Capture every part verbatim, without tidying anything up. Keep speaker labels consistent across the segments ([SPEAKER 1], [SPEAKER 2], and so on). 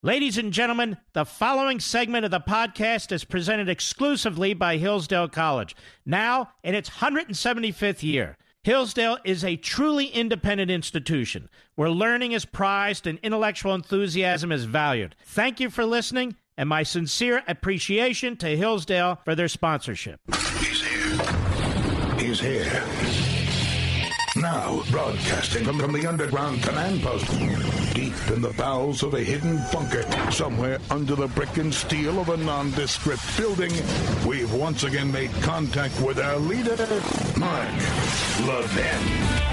[SPEAKER 1] Ladies and gentlemen, the following segment of the podcast is presented exclusively by Hillsdale College, now in its one hundred seventy-fifth year. Hillsdale is a truly independent institution where learning is prized and intellectual enthusiasm is valued. Thank you for listening, and my sincere appreciation to Hillsdale for their sponsorship.
[SPEAKER 2] He's here. He's here. Now, broadcasting from, from the underground command post, deep in the bowels of a hidden bunker, somewhere under the brick and steel of a nondescript building, we've once again made contact with our leader, Mark Levin.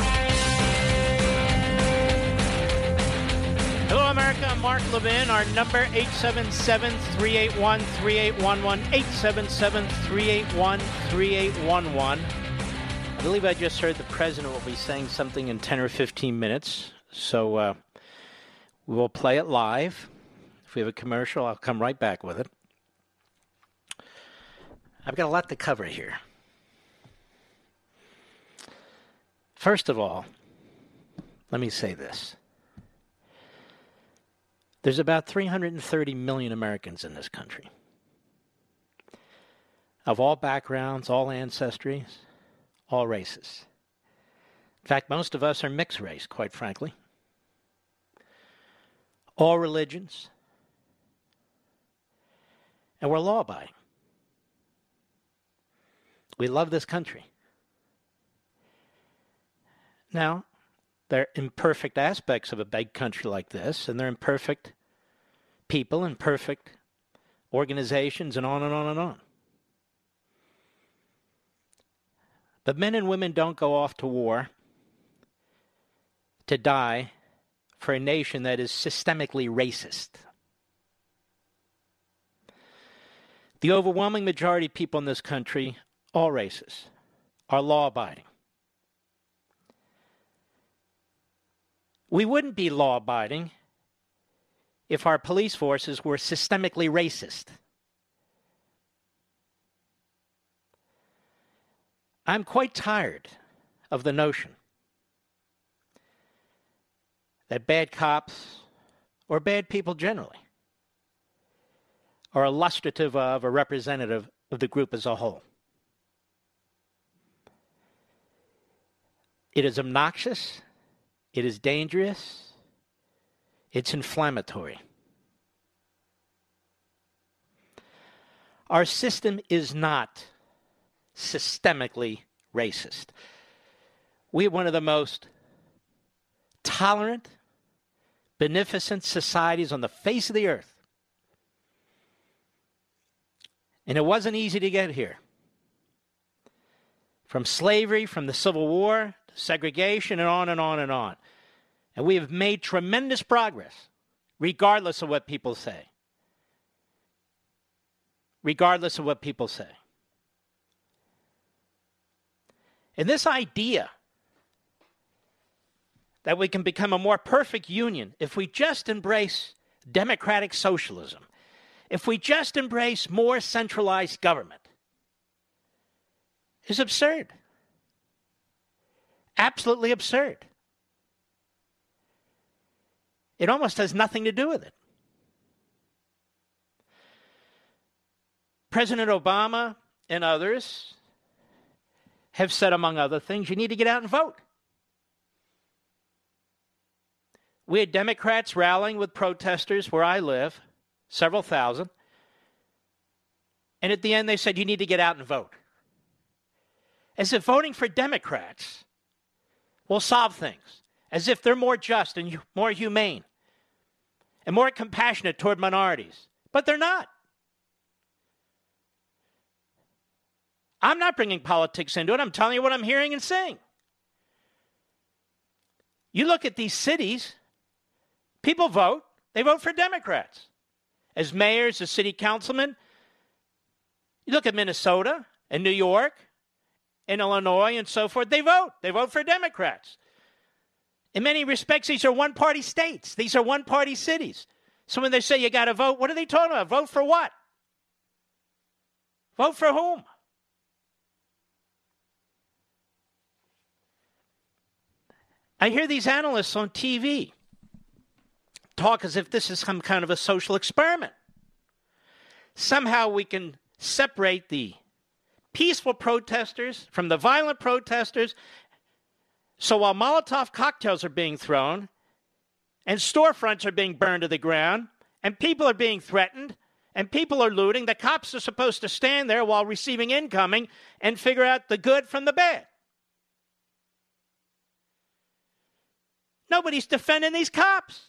[SPEAKER 1] Hello, America. I'm Mark Levin. Our number, eight seven seven, three eight one, three eight one one, eight seven seven, three eight one, three eight one one. I believe I just heard the president will be saying something in ten or fifteen minutes, so uh, we'll play it live. If we have a commercial, I'll come right back with it. I've got a lot to cover here. First of all, let me say this. There's about three hundred thirty million Americans in this country, of all backgrounds, all ancestries, all races. In fact, most of us are mixed race, quite frankly. All religions. And we're law-abiding. We love this country. Now, there are imperfect aspects of a big country like this, and there are imperfect people, imperfect organizations, and on and on and on. But men and women don't go off to war to die for a nation that is systemically racist. The overwhelming majority of people in this country, all races, are law-abiding. We wouldn't be law-abiding if our police forces were systemically racist. I'm quite tired of the notion that bad cops, or bad people generally, are illustrative of or representative of the group as a whole. It is obnoxious, it is dangerous, it's inflammatory. Our system is not systemically racist. We are one of the most tolerant, beneficent societies on the face of the earth. And it wasn't easy to get here. From slavery, from the Civil War, to segregation, and on and on and on. And we have made tremendous progress, regardless of what people say. Regardless of what people say. And this idea that we can become a more perfect union if we just embrace democratic socialism, if we just embrace more centralized government, is absurd. Absolutely absurd. It almost has nothing to do with it. President Obama and others have said, among other things, you need to get out and vote. We had Democrats rallying with protesters where I live, several thousand, and at the end they said, you need to get out and vote. As if voting for Democrats will solve things, as if they're more just and more humane and more compassionate toward minorities. But they're not. I'm not bringing politics into it. I'm telling you what I'm hearing and seeing. You look at these cities, people vote. They vote for Democrats. As mayors, as city councilmen. You look at Minnesota and New York and Illinois and so forth. They vote. They vote for Democrats. In many respects, these are one-party states. These are one-party cities. So when they say you got to vote, what are they talking about? Vote for what? Vote for whom? I hear these analysts on T V talk as if this is some kind of a social experiment. Somehow we can separate the peaceful protesters from the violent protesters. So while Molotov cocktails are being thrown and storefronts are being burned to the ground and people are being threatened and people are looting, the cops are supposed to stand there while receiving incoming and figure out the good from the bad. Nobody's defending these cops.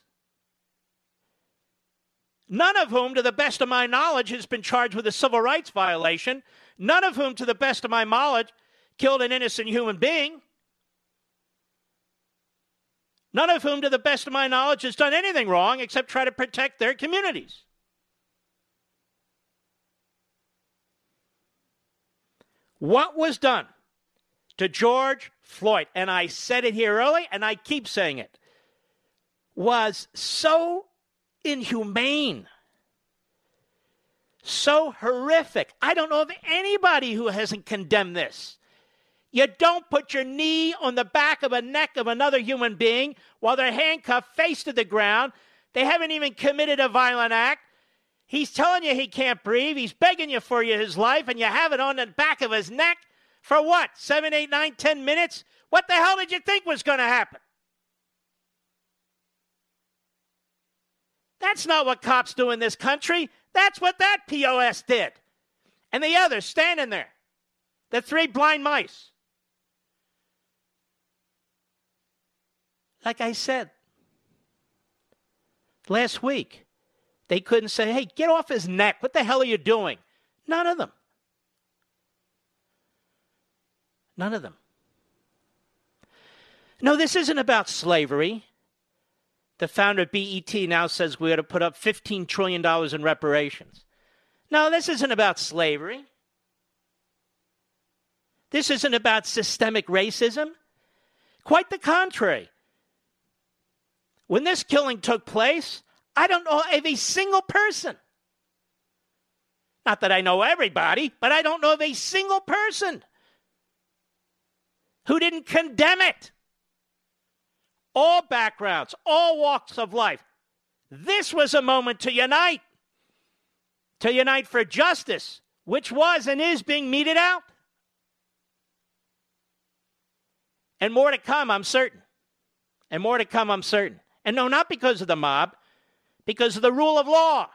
[SPEAKER 1] None of whom, to the best of my knowledge, has been charged with a civil rights violation. None of whom, to the best of my knowledge, killed an innocent human being. None of whom, to the best of my knowledge, has done anything wrong except try to protect their communities. What was done to George Floyd, and I said it here early, and I keep saying it, was so inhumane, so horrific. I don't know of anybody who hasn't condemned this. You don't put your knee on the back of a neck of another human being while they're handcuffed, face to the ground. They haven't even committed a violent act. He's telling you he can't breathe. He's begging you for his life, and you have it on the back of his neck for what? Seven, eight, nine, ten minutes? What the hell did you think was going to happen? That's not what cops do in this country. That's what that P O S did. And the others standing there. The three blind mice. Like I said last week, they couldn't say, hey, get off his neck. What the hell are you doing? None of them. None of them. No, this isn't about slavery. The founder of B E T now says we ought to put up fifteen trillion dollars in reparations. No, this isn't about slavery. This isn't about systemic racism. Quite the contrary. When this killing took place, I don't know of a single person. Not that I know everybody, but I don't know of a single person who didn't condemn it. All backgrounds, all walks of life. This was a moment to unite. To unite for justice, which was and is being meted out. And more to come, I'm certain. And more to come, I'm certain. And no, not because of the mob, because of the rule of law.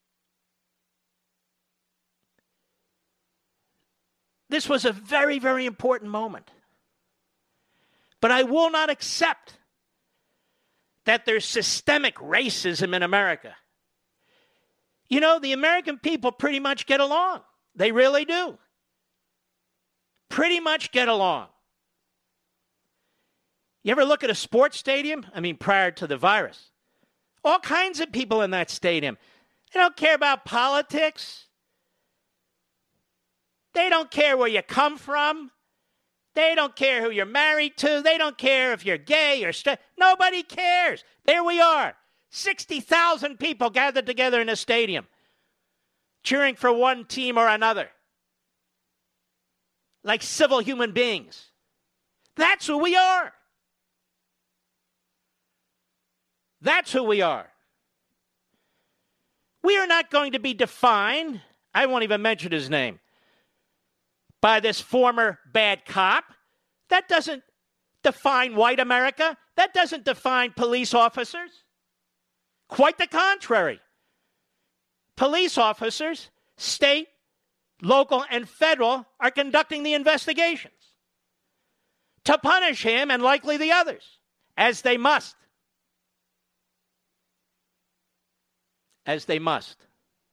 [SPEAKER 1] This was a very, very important moment. But I will not accept that there's systemic racism in America. You know, the American people pretty much get along. They really do. Pretty much get along. You ever look at a sports stadium? I mean, prior to the virus. All kinds of people in that stadium. They don't care about politics. They don't care where you come from. They don't care who you're married to. They don't care if you're gay or straight. Nobody cares. There we are. sixty thousand people gathered together in a stadium, cheering for one team or another, like civil human beings. That's who we are. That's who we are. We are not going to be defined, I won't even mention his name, by this former bad cop. That doesn't define white America. That doesn't define police officers. Quite the contrary. Police officers, state, local, and federal, are conducting the investigations to punish him and likely the others, as they must. As they must.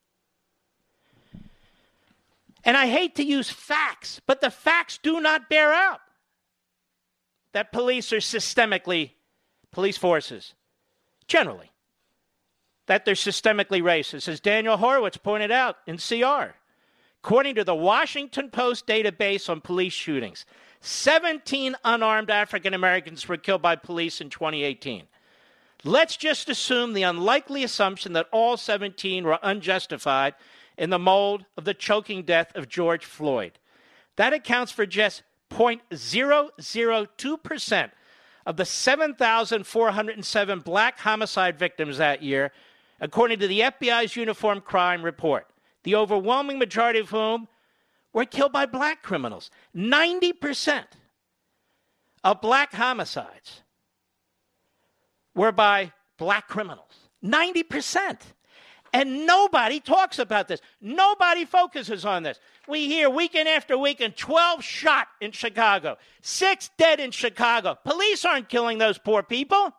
[SPEAKER 1] And I hate to use facts, but the facts do not bear out that police are systemically, police forces, generally, that they're systemically racist. As Daniel Horowitz pointed out in C R, according to the Washington Post database on police shootings, seventeen unarmed African Americans were killed by police in twenty eighteen. Let's just assume the unlikely assumption that all seventeen were unjustified in the mold of the choking death of George Floyd. That accounts for just zero point zero zero two percent of the seven thousand four hundred seven black homicide victims that year, according to the F B I's Uniform Crime Report, the overwhelming majority of whom were killed by black criminals. ninety percent of black homicides were by black criminals. ninety percent. And nobody talks about this. Nobody focuses on this. We hear weekend after weekend, twelve shot in Chicago, six dead in Chicago. Police aren't killing those poor people.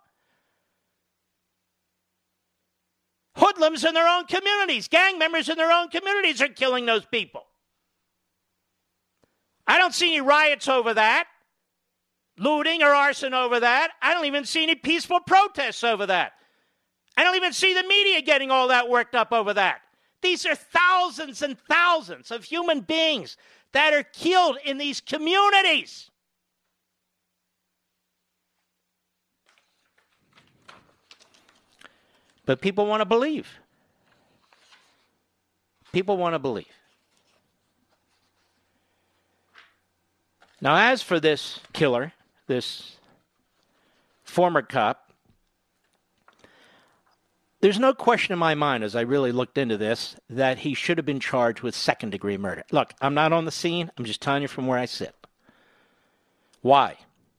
[SPEAKER 1] Hoodlums in their own communities, gang members in their own communities are killing those people. I don't see any riots over that, looting or arson over that. I don't even see any peaceful protests over that. I don't even see the media getting all that worked up over that. These are thousands and thousands of human beings that are killed in these communities. But people want to believe. People want to believe. Now, as for this killer, this former cop, there's no question in my mind, as I really looked into this, that he should have been charged with second-degree murder. Look, I'm not on the scene. I'm just telling you from where I sit. Why?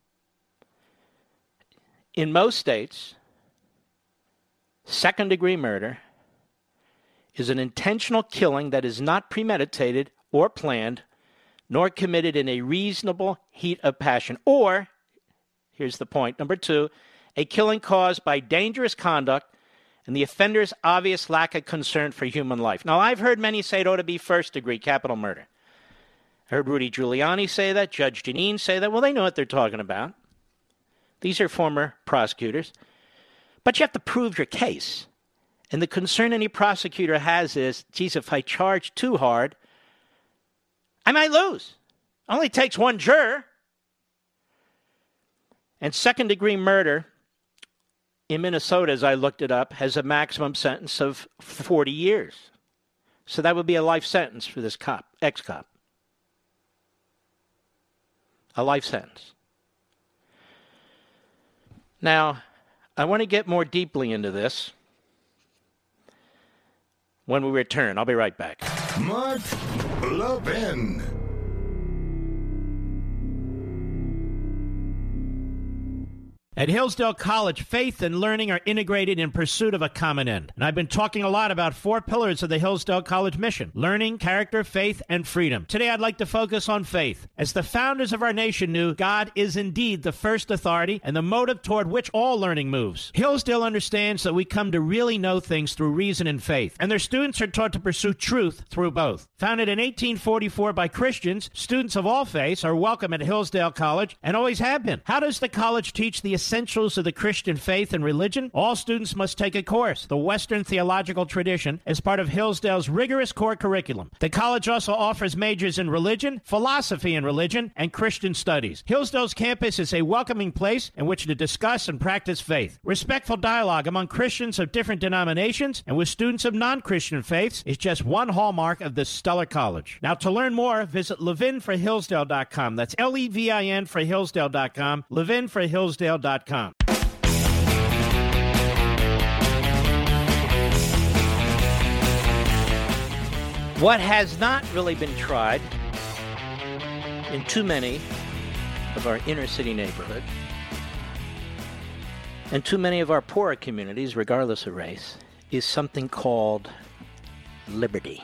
[SPEAKER 1] In most states, second-degree murder is an intentional killing that is not premeditated or planned, nor committed in a reasonable heat of passion. Or, here's the point, number two, a killing caused by dangerous conduct and the offender's obvious lack of concern for human life. Now, I've heard many say it ought to be first-degree capital murder. I heard Rudy Giuliani say that, Judge Jeanine say that. Well, they know what they're talking about. These are former prosecutors. But you have to prove your case. And the concern any prosecutor has is, geez, if I charge too hard, I might lose. It only takes one juror. And second-degree murder in Minnesota, as I looked it up, has a maximum sentence of forty years. So that would be a life sentence for this cop, ex-cop. A life sentence. Now, I want to get more deeply into this when we return. I'll be right back.
[SPEAKER 2] Mark Levin.
[SPEAKER 1] At Hillsdale College, faith and learning are integrated in pursuit of a common end. And I've been talking a lot about four pillars of the Hillsdale College mission: learning, character, faith, and freedom. Today, I'd like to focus on faith. As the founders of our nation knew, God is indeed the first authority and the motive toward which all learning moves. Hillsdale understands that we come to really know things through reason and faith, and their students are taught to pursue truth through both. Founded in eighteen forty-four by Christians, students of all faiths are welcome at Hillsdale College and always have been. How does the college teach the essentials of the Christian faith and religion? All students must take a course, the Western Theological Tradition, as part of Hillsdale's rigorous core curriculum. The college also offers majors in religion, philosophy in religion, and Christian studies. Hillsdale's campus is a welcoming place in which to discuss and practice faith. Respectful dialogue among Christians of different denominations and with students of non-Christian faiths is just one hallmark of this stellar college. Now, to learn more, visit levin for hillsdale dot com. That's L E V I N for hillsdale dot com, levin for hillsdale dot com. What has not really been tried in too many of our inner city neighborhoods and too many of our poorer communities, regardless of race, is something called liberty.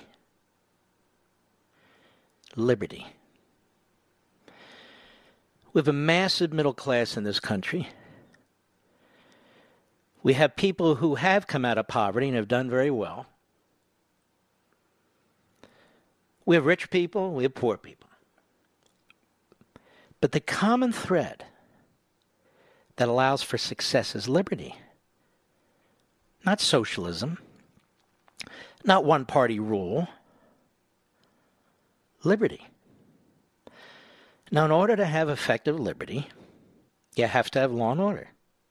[SPEAKER 1] Liberty. We have a massive middle class in this country. We have people who have come out of poverty and have done very well. We have rich people, we have poor people. But the common thread that allows for success is liberty. Not socialism. Not one-party rule. Liberty. Now, in order to have effective liberty, you have to have law and order.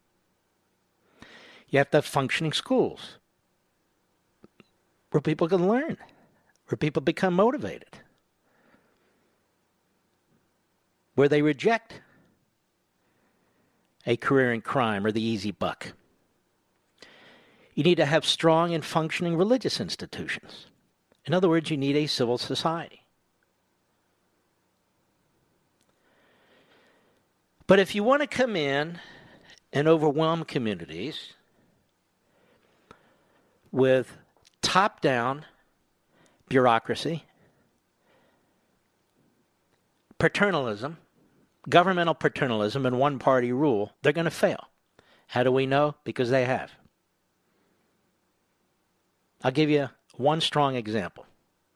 [SPEAKER 1] You have to have functioning schools where people can learn, where people become motivated, where they reject a career in crime or the easy buck. You need to have strong and functioning religious institutions. In other words, you need a civil society. But if you want to come in and overwhelm communities with top-down bureaucracy, paternalism, governmental paternalism, and one-party rule, they're going to fail. How do we know? Because they have. I'll give you one strong example.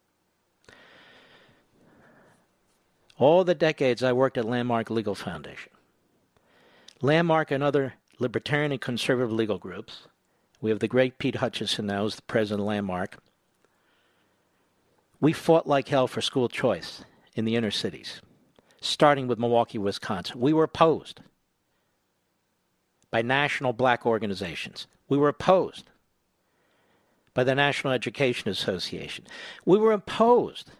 [SPEAKER 1] All the decades I worked at Landmark Legal Foundation, Landmark and other libertarian and conservative legal groups, we have the great Pete Hutchinson now as the president of Landmark, we fought like hell for school choice in the inner cities, starting with Milwaukee, Wisconsin. We were opposed by national black organizations. We were opposed by the National Education Association. We were opposed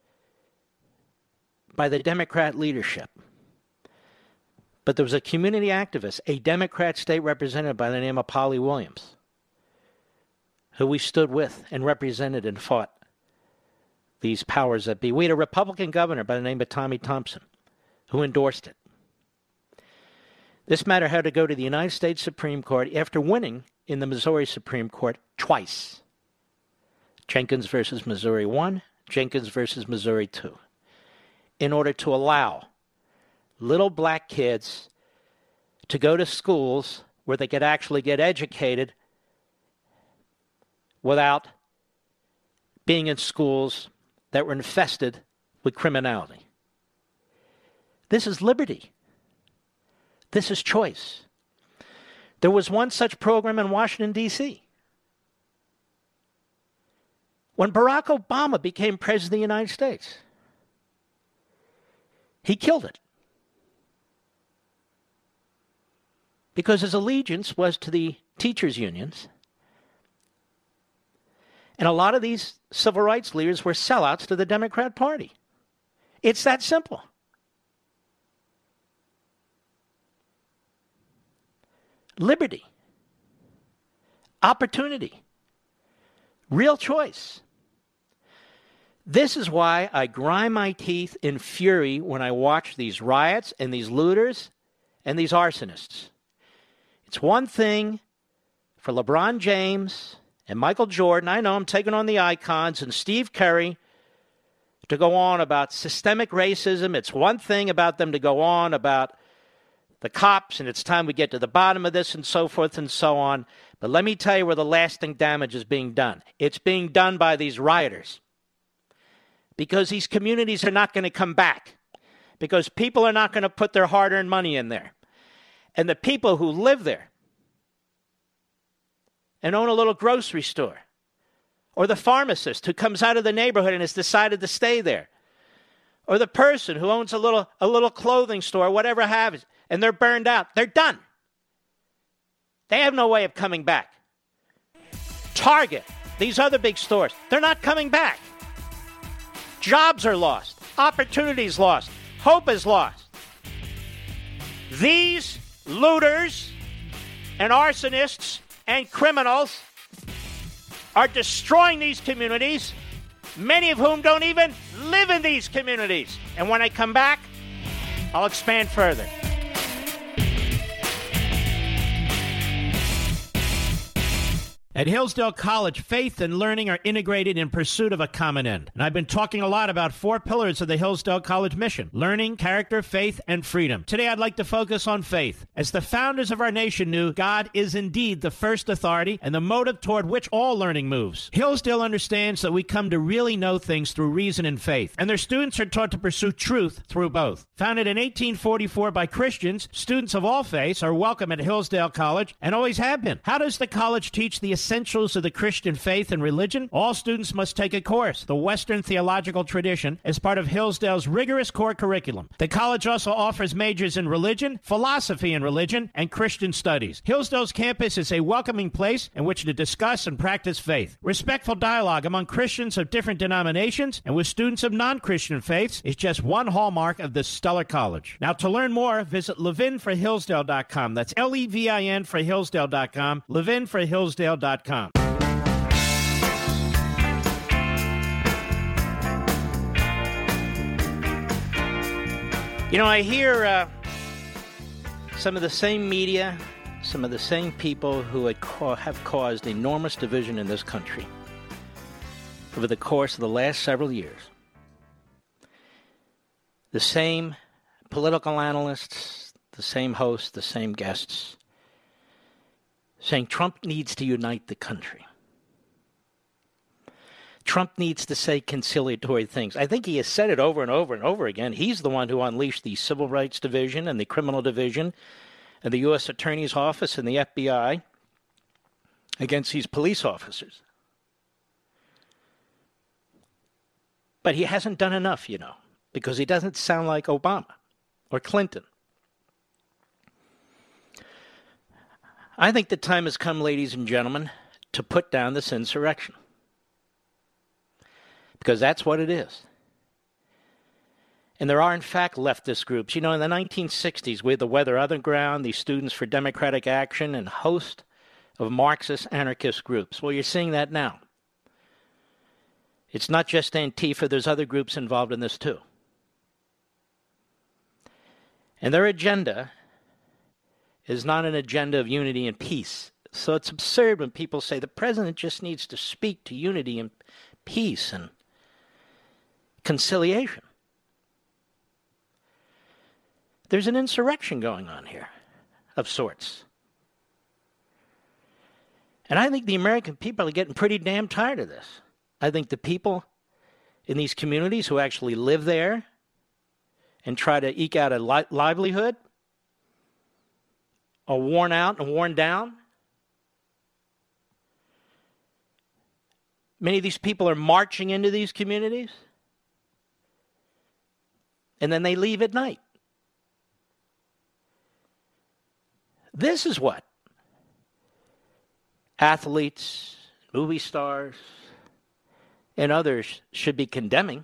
[SPEAKER 1] by the Democrat leadership. But there was a community activist, a Democrat state representative by the name of Polly Williams, who we stood with and represented and fought these powers that be. We had a Republican governor by the name of Tommy Thompson who endorsed it. This matter had to go to the United States Supreme Court after winning in the Missouri Supreme Court twice. Jenkins versus Missouri one, Jenkins versus Missouri two. In order to allow little black kids to go to schools where they could actually get educated without being in schools that were infested with criminality. This is liberty. This is choice. There was one such program in Washington, D C when Barack Obama became president of the United States. He killed it because his allegiance was to the teachers' unions. And a lot of these civil rights leaders were sellouts to the Democrat Party. It's that simple. Liberty, opportunity, real choice. This is why I grind my teeth in fury when I watch these riots and these looters and these arsonists. It's one thing for LeBron James and Michael Jordan, I know I'm taking on the icons, and Steve Curry to go on about systemic racism. It's one thing about them to go on about the cops, and it's time we get to the bottom of this and so forth and so on. But let me tell you where the lasting damage is being done. It's being done by these rioters. Because these communities are not going to come back. Because people are not going to put their hard-earned money in there. And the people who live there and own a little grocery store, or the pharmacist who comes out of the neighborhood and has decided to stay there, or the person who owns a little a little clothing store, whatever have it, and they're burned out. They're done. They have no way of coming back. Target, these other big stores, they're not coming back. Jobs are lost. Opportunities lost. Hope is lost. These looters and arsonists and criminals are destroying these communities, many of whom don't even live in these communities. And when I come back, I'll expand further. At Hillsdale College, faith and learning are integrated in pursuit of a common end. And I've been talking a lot about four pillars of the Hillsdale College mission: learning, character, faith, and freedom. Today, I'd like to focus on faith. As the founders of our nation knew, God is indeed the first authority and the motive toward which all learning moves. Hillsdale understands that we come to really know things through reason and faith, and their students are taught to pursue truth through both. Founded in eighteen forty-four by Christians, students of all faiths are welcome at Hillsdale College and always have been. How does the college teach the Essentials of the Christian Faith and Religion, all students must take a course, The Western Theological Tradition, as part of Hillsdale's rigorous core curriculum. The college also offers majors in religion, philosophy in religion, and Christian studies. Hillsdale's campus is a welcoming place in which to discuss and practice faith. Respectful dialogue among Christians of different denominations and with students of non-Christian faiths is just one hallmark of this stellar college. Now, to learn more, visit levin for hillsdale dot com. That's L E V I N for hillsdale dot com, levin for hillsdale dot com. You know, I hear uh, some of the same media, some of the same people who had ca- have caused enormous division in this country over the course of the last several years. The same political analysts, the same hosts, the same guests, saying Trump needs to unite the country. Trump needs to say conciliatory things. I think he has said it over and over and over again. He's the one who unleashed the Civil Rights Division and the Criminal Division and the U S Attorney's Office and the F B I against these police officers. But he hasn't done enough, you know, because he doesn't sound like Obama or Clinton. I think the time has come, ladies and gentlemen, to put down this insurrection. Because that's what it is. And there are, in fact, leftist groups. You know, in the nineteen sixties, we had the Weather Underground, the Students for Democratic Action, and a host of Marxist anarchist groups. Well, you're seeing that now. It's not just Antifa. There's other groups involved in this, too. And their agenda is not an agenda of unity and peace. So it's absurd when people say the president just needs to speak to unity and peace and conciliation. There's an insurrection going on here of sorts. And I think the American people are getting pretty damn tired of this. I think the people in these communities who actually live there and try to eke out a li- livelihood are worn out and worn down. Many of these people are marching into these communities, and then they leave at night. This is what athletes, movie stars, and others should be condemning.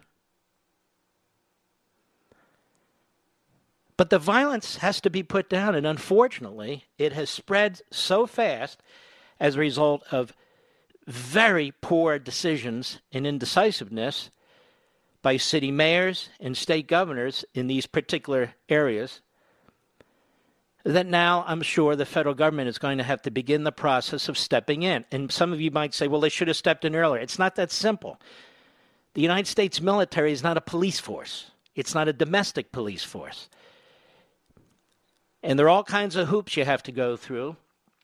[SPEAKER 1] But the violence has to be put down, and unfortunately, it has spread so fast as a result of very poor decisions and indecisiveness by city mayors and state governors in these particular areas that now I'm sure the federal government is going to have to begin the process of stepping in. And some of you might say, well, they should have stepped in earlier. It's not that simple. The United States military is not a police force. It's not a domestic police force. And there are all kinds of hoops you have to go through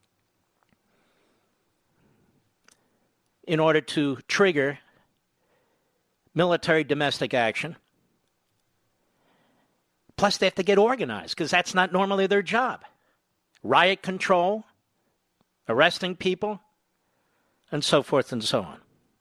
[SPEAKER 1] in order to trigger military domestic action. Plus, they have to get organized because that's not normally their job. Riot control, arresting people, and so forth and so on.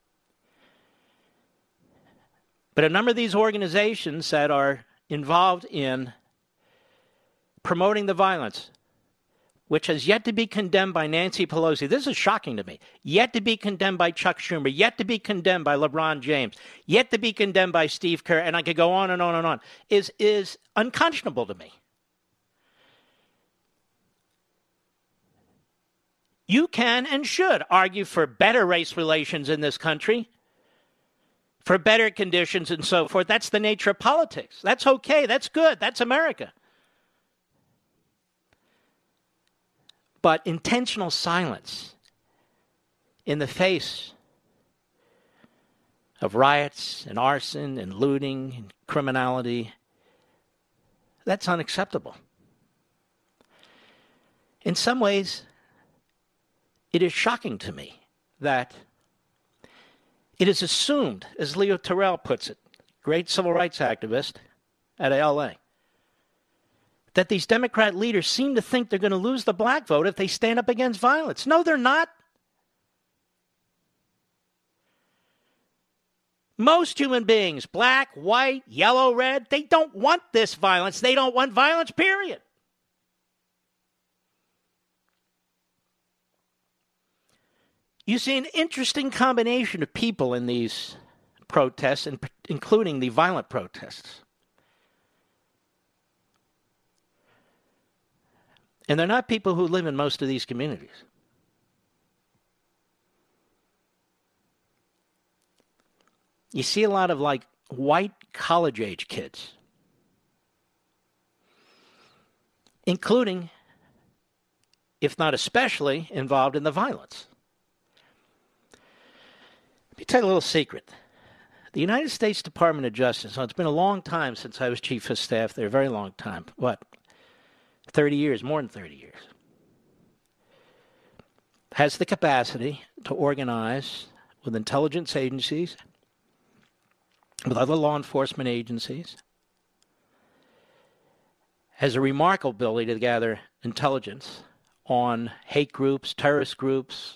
[SPEAKER 1] But a number of these organizations that are involved in promoting the violence, which has yet to be condemned by Nancy Pelosi. This is shocking to me. Yet to be condemned by Chuck Schumer. Yet to be condemned by LeBron James. Yet to be condemned by Steve Kerr. And I could go on and on and on. Is, is unconscionable to me. You can and should argue for better race relations in this country, for better conditions and so forth. That's the nature of politics. That's okay. That's good. That's America. But intentional silence in the face of riots and arson and looting and criminality, that's unacceptable. In some ways, it is shocking to me that it is assumed, as Leo Terrell puts it, great civil rights activist at L A, that these Democrat leaders seem to think they're going to lose the black vote if they stand up against violence. No, they're not. Most human beings, black, white, yellow, red, they don't want this violence. They don't want violence, period. You see an interesting combination of people in these protests, including the violent protests. And they're not people who live in most of these communities. You see a lot of like white college-age kids, including, if not especially, involved in the violence. Let me tell you a little secret. The United States Department of Justice, well, it's been a long time since I was chief of staff there, a very long time. What? thirty years, more than thirty years. Has the capacity to organize with intelligence agencies, with other law enforcement agencies, has a remarkable ability to gather intelligence on hate groups, terrorist groups,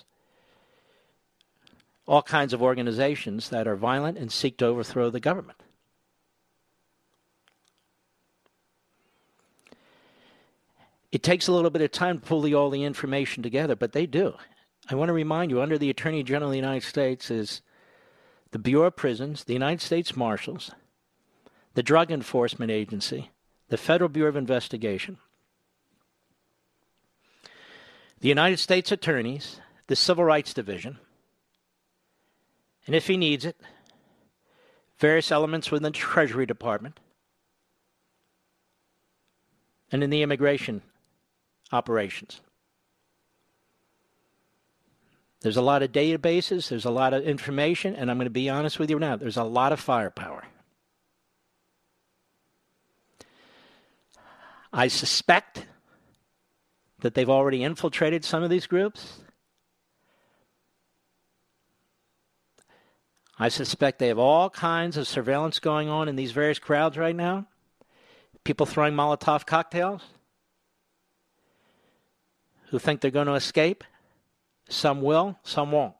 [SPEAKER 1] all kinds of organizations that are violent and seek to overthrow the government. It takes a little bit of time to pull the, all the information together, but they do. I want to remind you, under the Attorney General of the United States is the Bureau of Prisons, the United States Marshals, the Drug Enforcement Agency, the Federal Bureau of Investigation, the United States Attorneys, the Civil Rights Division, and if he needs it, various elements within the Treasury Department, and in the immigration operations. There's a lot of databases, there's a lot of information, and I'm going to be honest with you now, there's a lot of firepower. I suspect that they've already infiltrated some of these groups. I suspect they have all kinds of surveillance going on in these various crowds right now. People throwing Molotov cocktails who think they're going to escape. Some will, some won't.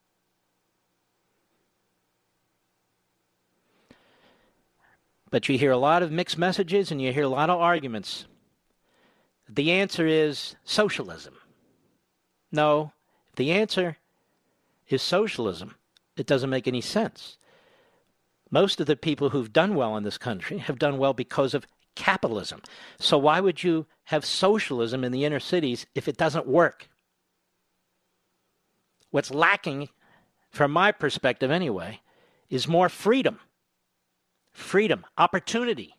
[SPEAKER 1] But you hear a lot of mixed messages and you hear a lot of arguments. The answer is socialism. No, if the answer is socialism, it doesn't make any sense. Most of the people who've done well in this country have done well because of capitalism. So why would you have socialism in the inner cities if it doesn't work? What's lacking, from my perspective anyway, is more freedom. Freedom, opportunity,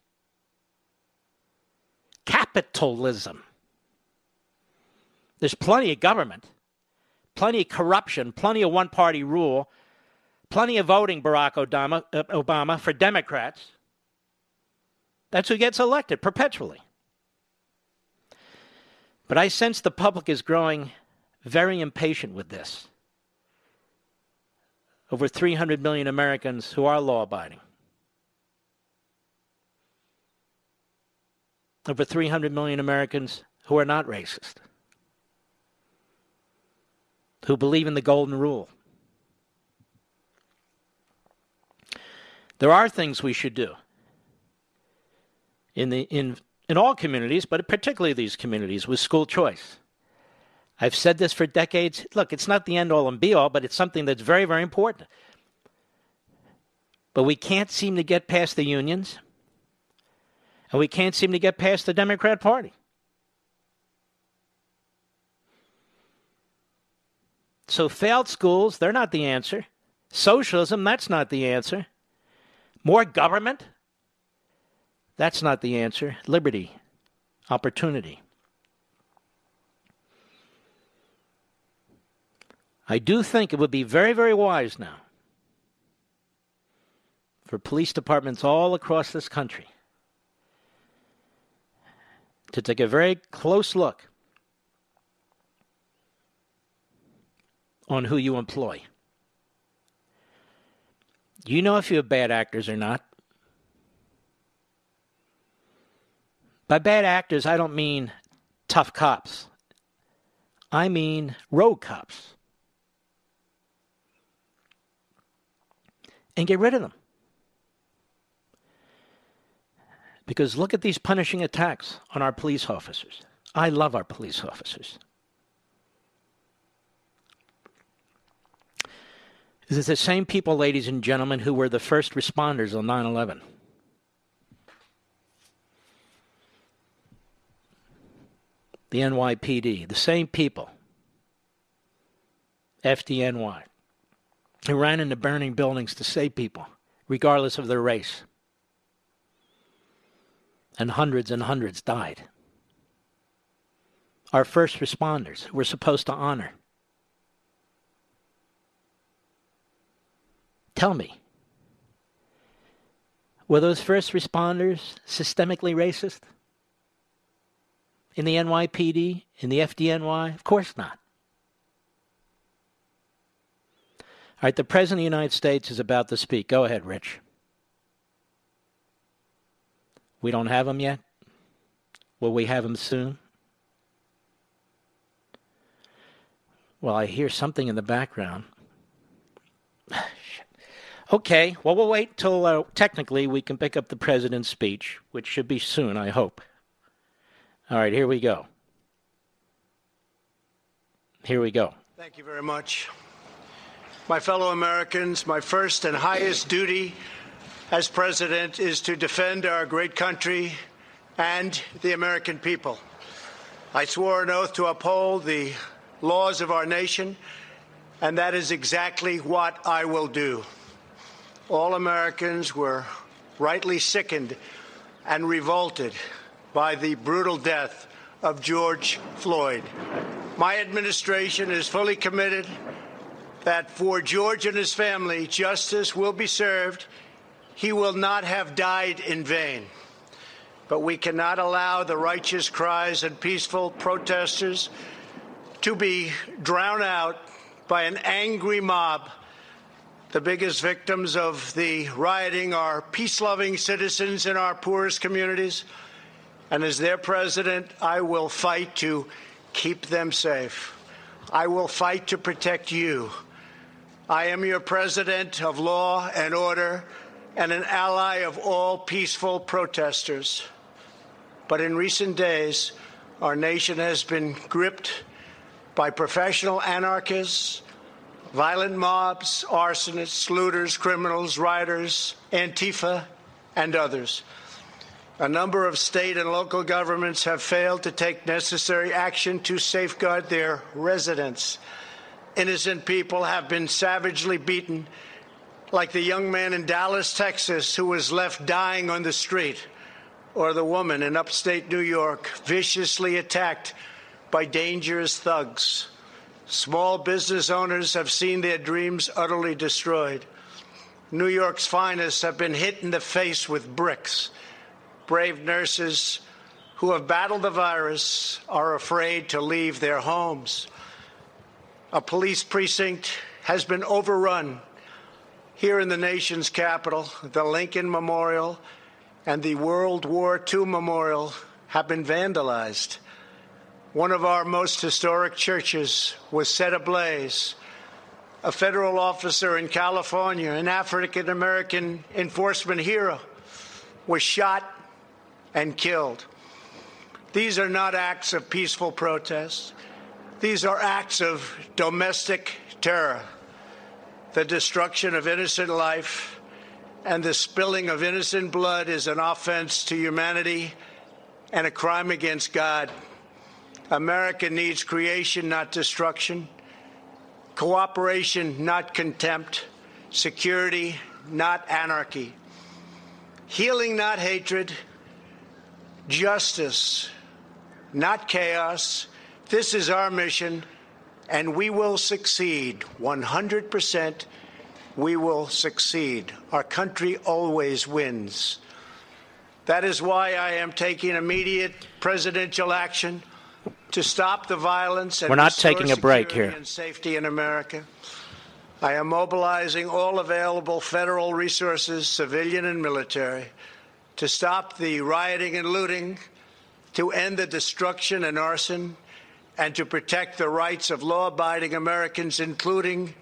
[SPEAKER 1] capitalism. There's plenty of government, plenty of corruption, plenty of one-party rule, plenty of voting, Barack Obama, uh, Obama, for Democrats. That's who gets elected perpetually. But I sense the public is growing very impatient with this. Over three hundred million Americans who are law-abiding. Over three hundred million Americans who are not racist. Who believe in the golden rule. There are things we should do in the in in all communities, but particularly these communities with school choice. I've said this for decades. Look, it's not the end-all and be-all, but it's something that's very, very important. But we can't seem to get past the unions, and we can't seem to get past the Democrat Party. So failed schools, they're not the answer. Socialism, that's not the answer. More government, that's not the answer. Liberty, opportunity. I do think it would be very, very wise now for police departments all across this country to take a very close look on who you employ. You know if you have bad actors or not. By bad actors, I don't mean tough cops. I mean rogue cops. and get rid of them. Because look at these punishing attacks on our police officers. I love our police officers. This is the same people, ladies and gentlemen, who were the first responders on nine eleven. The N Y P D, the same people, F D N Y, who ran into burning buildings to save people, regardless of their race. And hundreds and hundreds died. Our first responders, who we're supposed to honor. Tell me, were those first responders systemically racist? In the N Y P D? In the F D N Y? Of course not. All right, the President of the United States is about to speak. Go ahead, Rich. We don't have him yet? Will we have him soon? Well, I hear something in the background. Okay, well, we'll wait till uh, technically we can pick up the President's speech, which should be soon, I hope. All right, here we go. Here we go.
[SPEAKER 3] Thank you very much. My fellow Americans, my first and highest duty as President is to defend our great country and the American people. I swore an oath to uphold the laws of our nation, and that is exactly what I will do. All Americans were rightly sickened and revolted by the brutal death of George Floyd. My administration is fully committed that for George and his family, justice will be served. He will not have died in vain. But we cannot allow the righteous cries and peaceful protesters to be drowned out by an angry mob. The biggest victims of the rioting are peace-loving citizens in our poorest communities. And as their president, I will fight to keep them safe. I will fight to protect you. I am your president of law and order and an ally of all peaceful protesters. But in recent days, our nation has been gripped by professional anarchists, violent mobs, arsonists, looters, criminals, rioters, Antifa, and others. A number of state and local governments have failed to take necessary action to safeguard their residents. Innocent people have been savagely beaten, like the young man in Dallas, Texas, who was left dying on the street, or the woman in upstate New York viciously attacked by dangerous thugs. Small business owners have seen their dreams utterly destroyed. New York's finest have been hit in the face with bricks. Brave nurses who have battled the virus are afraid to leave their homes. A police precinct has been overrun here in the nation's capital. The Lincoln Memorial and the World War Two Memorial have been vandalized. One of our most historic churches was set ablaze. A federal officer in California, an African-American enforcement hero, was shot and killed. These are not acts of peaceful protest. These are acts of domestic terror. The destruction of innocent life and the spilling of innocent blood is an offense to humanity and a crime against God. America needs creation, not destruction. Cooperation, not contempt. Security, not anarchy. Healing, not hatred. Justice, not chaos. This is our mission, and we will succeed. one hundred percent we will succeed. Our country always wins. That is why I am taking immediate presidential action to stop the violence and
[SPEAKER 1] We're not
[SPEAKER 3] restore
[SPEAKER 1] taking a break
[SPEAKER 3] security
[SPEAKER 1] here.
[SPEAKER 3] and safety in America. I am mobilizing all available federal resources, civilian and military, to stop the rioting and looting, to end the destruction and arson, and to protect the rights of law-abiding Americans, including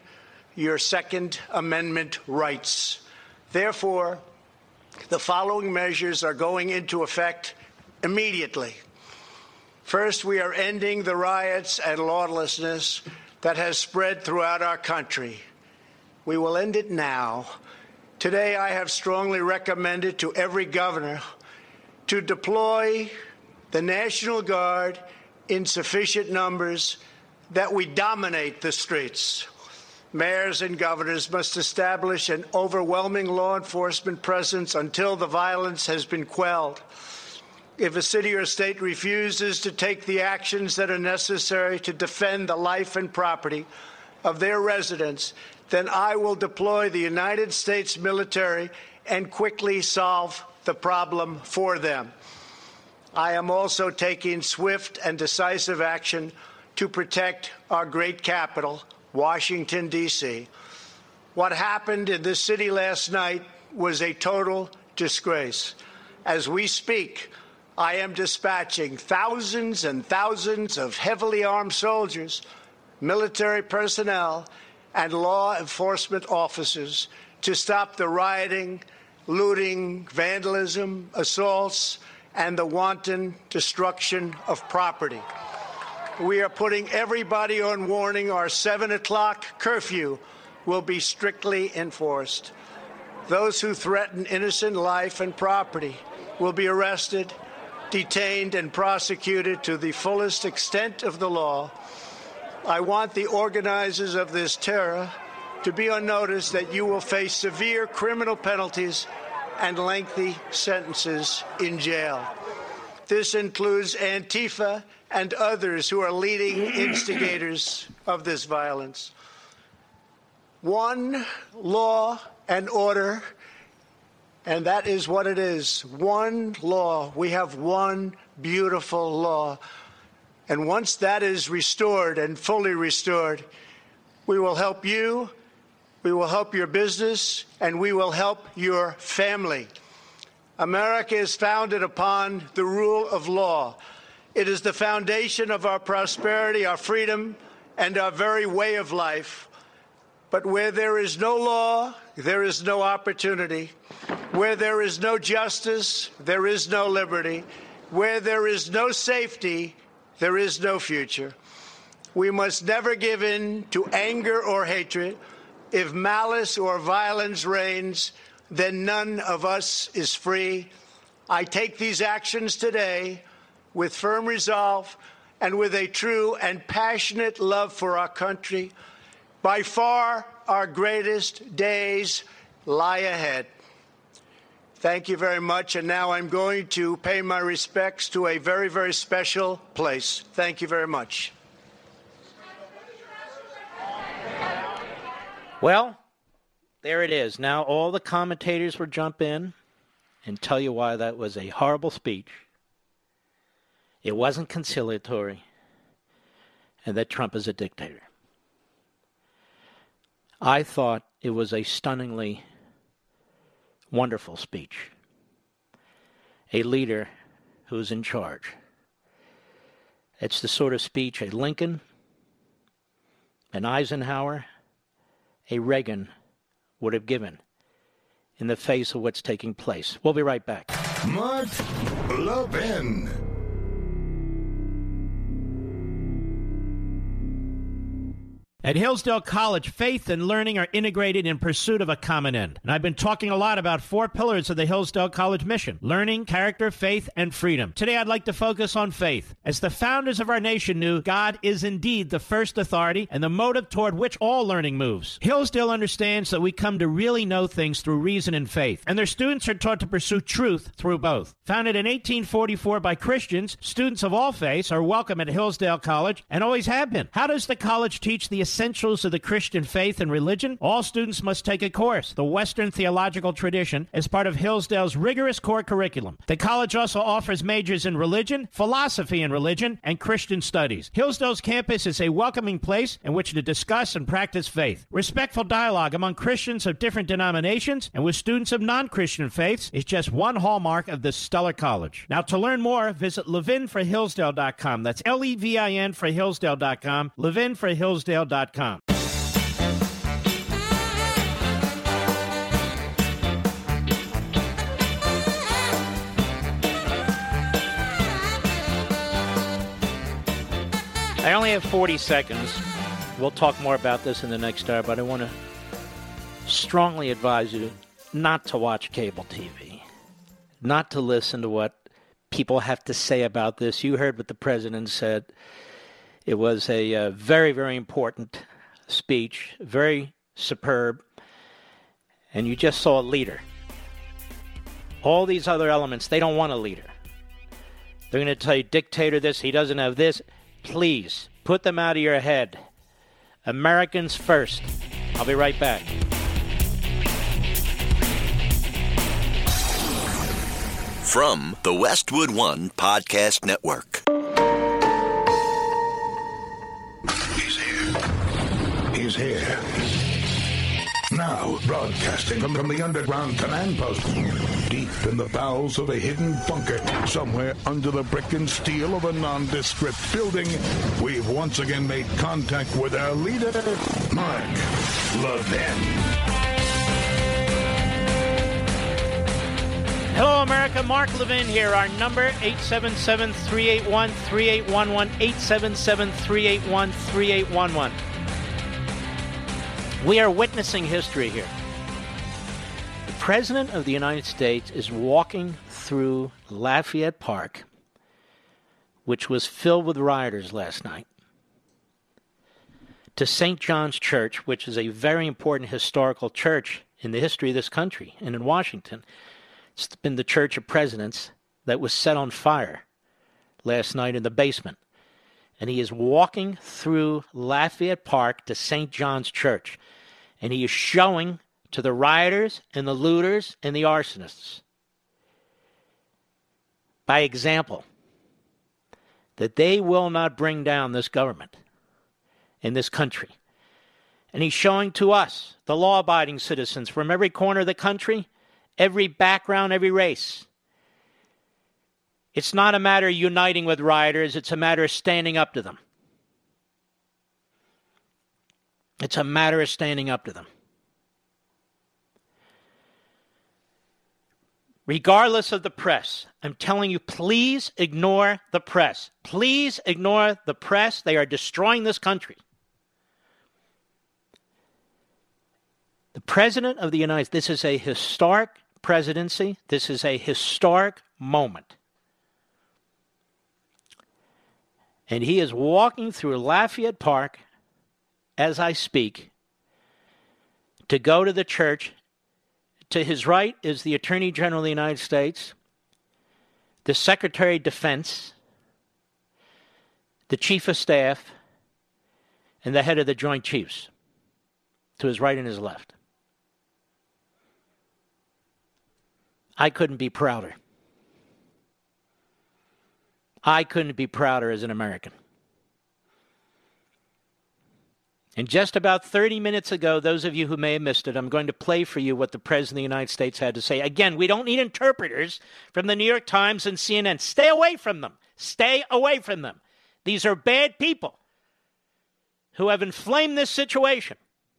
[SPEAKER 3] your Second Amendment rights. Therefore, the following measures are going into effect immediately. First, we are ending the riots and lawlessness that has spread throughout our country. We will end it now. Today, I have strongly recommended to every governor to deploy the National Guard in sufficient numbers that we dominate the streets. Mayors and governors must establish an overwhelming law enforcement presence until the violence has been quelled. If a city or state refuses to take the actions that are necessary to defend the life and property of their residents, then I will deploy the United States military and quickly solve the problem for them. I am also taking swift and decisive action to protect our great capital, Washington, D C What happened in this city last night was a total disgrace. As we speak, I am dispatching thousands and thousands of heavily armed soldiers, military personnel, and law enforcement officers to stop the rioting, looting, vandalism, assaults, and the wanton destruction of property. We are putting everybody on warning. Our seven o'clock curfew will be strictly enforced. Those who threaten innocent life and property will be arrested, detained, and prosecuted to the fullest extent of the law. I want the organizers of this terror to be on notice that you will face severe criminal penalties and lengthy sentences in jail. This includes Antifa and others who are leading instigators of this violence. One law and order, and that is what it is. One law. We have one beautiful law. And once that is restored and fully restored, we will help you, we will help your business, and we will help your family. America is founded upon the rule of law. It is the foundation of our prosperity, our freedom, and our very way of life. But where there is no law, there is no opportunity. Where there is no justice, there is no liberty. Where there is no safety, there is no future. We must never give in to anger or hatred. If malice or violence reigns, then none of us is free. I take these actions today with firm resolve and with a true and passionate love for our country. By far, our greatest days lie ahead. Thank you very much. And now I'm going to pay my respects to a very, very special place. Thank you very much.
[SPEAKER 1] Well, there it is. Now all the commentators will jump in and tell you why that was a horrible speech. It wasn't conciliatory, and that Trump is a dictator. I thought it was a stunningly wonderful speech. A leader who's in charge. It's the sort of speech a Lincoln, an Eisenhower, a Reagan would have given in the face of what's taking place. We'll be right back.
[SPEAKER 2] Mark Levin.
[SPEAKER 4] At Hillsdale College, faith and learning are integrated in pursuit of a common end. And I've been talking a lot about four pillars of the Hillsdale College mission: learning, character, faith, and freedom. Today, I'd like to focus on faith. As the founders of our nation knew, God is indeed the first authority and the motive toward which all learning moves. Hillsdale understands that we come to really know things through reason and faith, and their students are taught to pursue truth through both. Founded in eighteen forty-four by Christians, students of all faiths are welcome at Hillsdale College and always have been. How does the college teach the essentials of the Christian faith and religion? All students must take a course, the Western Theological Tradition, as part of Hillsdale's rigorous core curriculum. The college also offers majors in religion, philosophy in religion, and Christian studies. Hillsdale's campus is a welcoming place in which to discuss and practice faith. Respectful dialogue among Christians of different denominations and with students of non-Christian faiths is just one hallmark of this stellar college. Now, to learn more, visit levin for hillsdale dot com. That's L E V I N for hillsdale dot com, levin for hillsdale dot com.
[SPEAKER 1] only have forty seconds. We'll talk more about this in the next hour, but I want to strongly advise you not to watch cable T V, not to listen to what people have to say about this. You heard what the president said. It was a uh, very, very important speech, very superb, and you just saw a leader. All these other elements, they don't want a leader. They're going to tell you, dictator this, he doesn't have this. Please, put them out of your head. Americans first. I'll be right back.
[SPEAKER 5] From the Westwood One Podcast Network.
[SPEAKER 2] He's here. He's here. Now, broadcasting from, from the underground command post, deep in the bowels of a hidden bunker, somewhere under the brick and steel of a nondescript building, we've once again made contact with our leader, Mark Levin.
[SPEAKER 1] Hello, America. Mark Levin here. Our number, eight seven seven, three eight one, three eight one one, eight seven seven, three eight one, three eight one one. We are witnessing history here. The President of the United States is walking through Lafayette Park, which was filled with rioters last night, to Saint John's Church, which is a very important historical church in the history of this country and in Washington. It's been the Church of Presidents that was set on fire last night in the basement. And he is walking through Lafayette Park to Saint John's Church. And he is showing to the rioters and the looters and the arsonists, by example, that they will not bring down this government in this country. And he's showing to us, the law-abiding citizens from every corner of the country, every background, every race. It's not a matter of uniting with rioters. It's a matter of standing up to them. It's a matter of standing up to them. Regardless of the press, I'm telling you, please ignore the press. Please ignore the press. They are destroying this country. The President of the United States, this is a historic presidency. This is a historic moment. And he is walking through Lafayette Park as I speak to go to the church. To his right is the Attorney General of the United States, the Secretary of Defense, the Chief of Staff, and the head of the Joint Chiefs, to his right and his left. I couldn't be prouder. I couldn't be prouder as an American. And just about thirty minutes ago, those of you who may have missed it, I'm going to play for you what the President of the United States had to say. Again, we don't need interpreters from the New York Times and C N N. Stay away from them. Stay away from them. These are bad people who have inflamed this situation.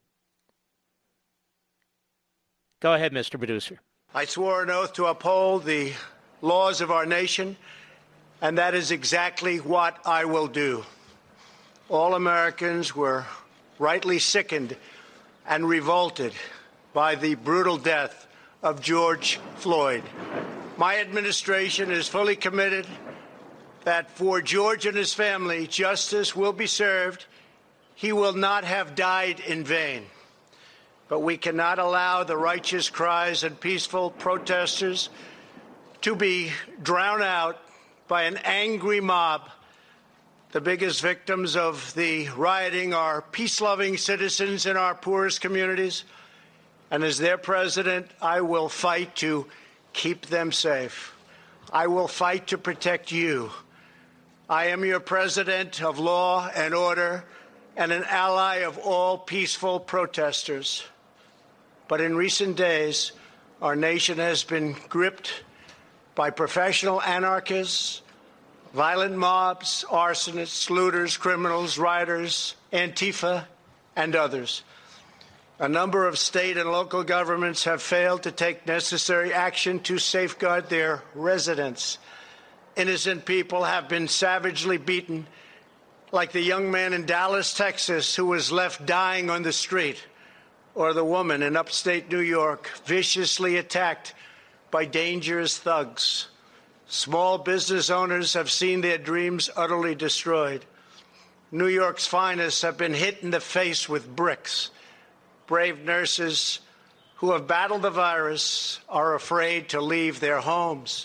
[SPEAKER 1] Go ahead, Mister Producer.
[SPEAKER 3] I swore an oath to uphold the laws of our nation, and that is exactly what I will do. All Americans were rightly sickened and revolted by the brutal death of George Floyd. My administration is fully committed that for George and his family, justice will be served. He will not have died in vain. But we cannot allow the righteous cries and peaceful protesters to be drowned out by an angry mob. The biggest victims of the rioting are peace-loving citizens in our poorest communities. And as their president, I will fight to keep them safe. I will fight to protect you. I am your president of law and order and an ally of all peaceful protesters. But in recent days, our nation has been gripped by professional anarchists, violent mobs, arsonists, looters, criminals, rioters, Antifa, and others. A number of state and local governments have failed to take necessary action to safeguard their residents. Innocent people have been savagely beaten, like the young man in Dallas, Texas, who was left dying on the street, or the woman in upstate New York viciously attacked by dangerous thugs. Small business owners have seen their dreams utterly destroyed. New York's finest have been hit in the face with bricks. Brave nurses who have battled the virus are afraid to leave their homes.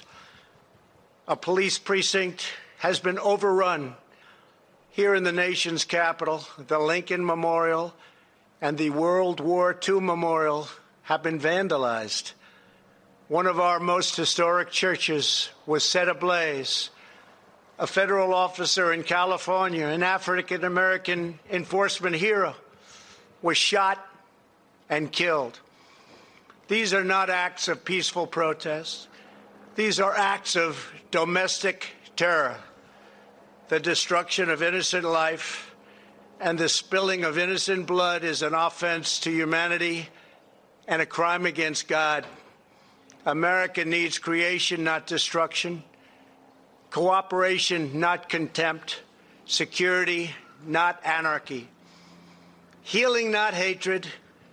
[SPEAKER 3] A police precinct has been overrun here in the nation's capital. The Lincoln Memorial and the World War Two Memorial have been vandalized. One of our most historic churches was set ablaze. A federal officer in California, an African-American enforcement hero, was shot and killed. These are not acts of peaceful protest. These are acts of domestic terror. The destruction of innocent life and the spilling of innocent blood is an offense to humanity and a crime against God. America needs creation, not destruction. Cooperation, not contempt. Security, not anarchy. Healing, not hatred.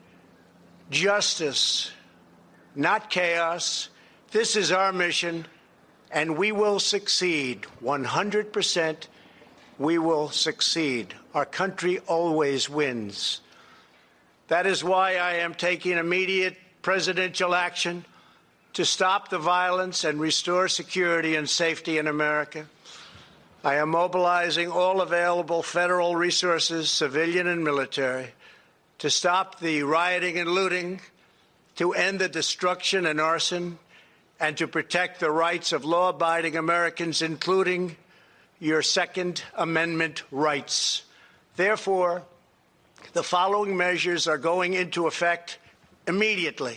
[SPEAKER 3] Justice, not chaos. This is our mission, and we will succeed. one hundred percent we will succeed. Our country always wins. That is why I am taking immediate presidential action to stop the violence and restore security and safety in America. I am mobilizing all available federal resources, civilian and military, to stop the rioting and looting, to end the destruction and arson, and to protect the rights of law-abiding Americans, including your Second Amendment rights. Therefore, the following measures are going into effect immediately.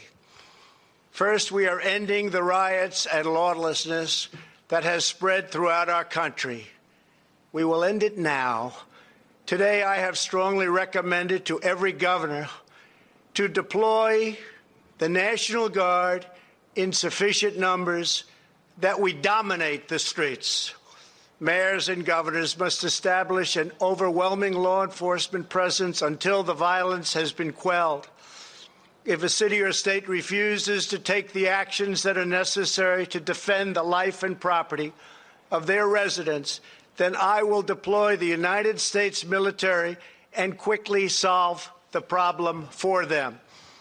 [SPEAKER 3] First, we are ending the riots and lawlessness that has spread throughout our country. We will end it now. Today, I have strongly recommended to every governor to deploy the National Guard in sufficient numbers that we dominate the streets. Mayors and governors must establish an overwhelming law enforcement presence until the violence has been quelled. If a city or state refuses to take the actions that are necessary to defend the life and property of their residents, then I will deploy the United States military and quickly solve the problem for them.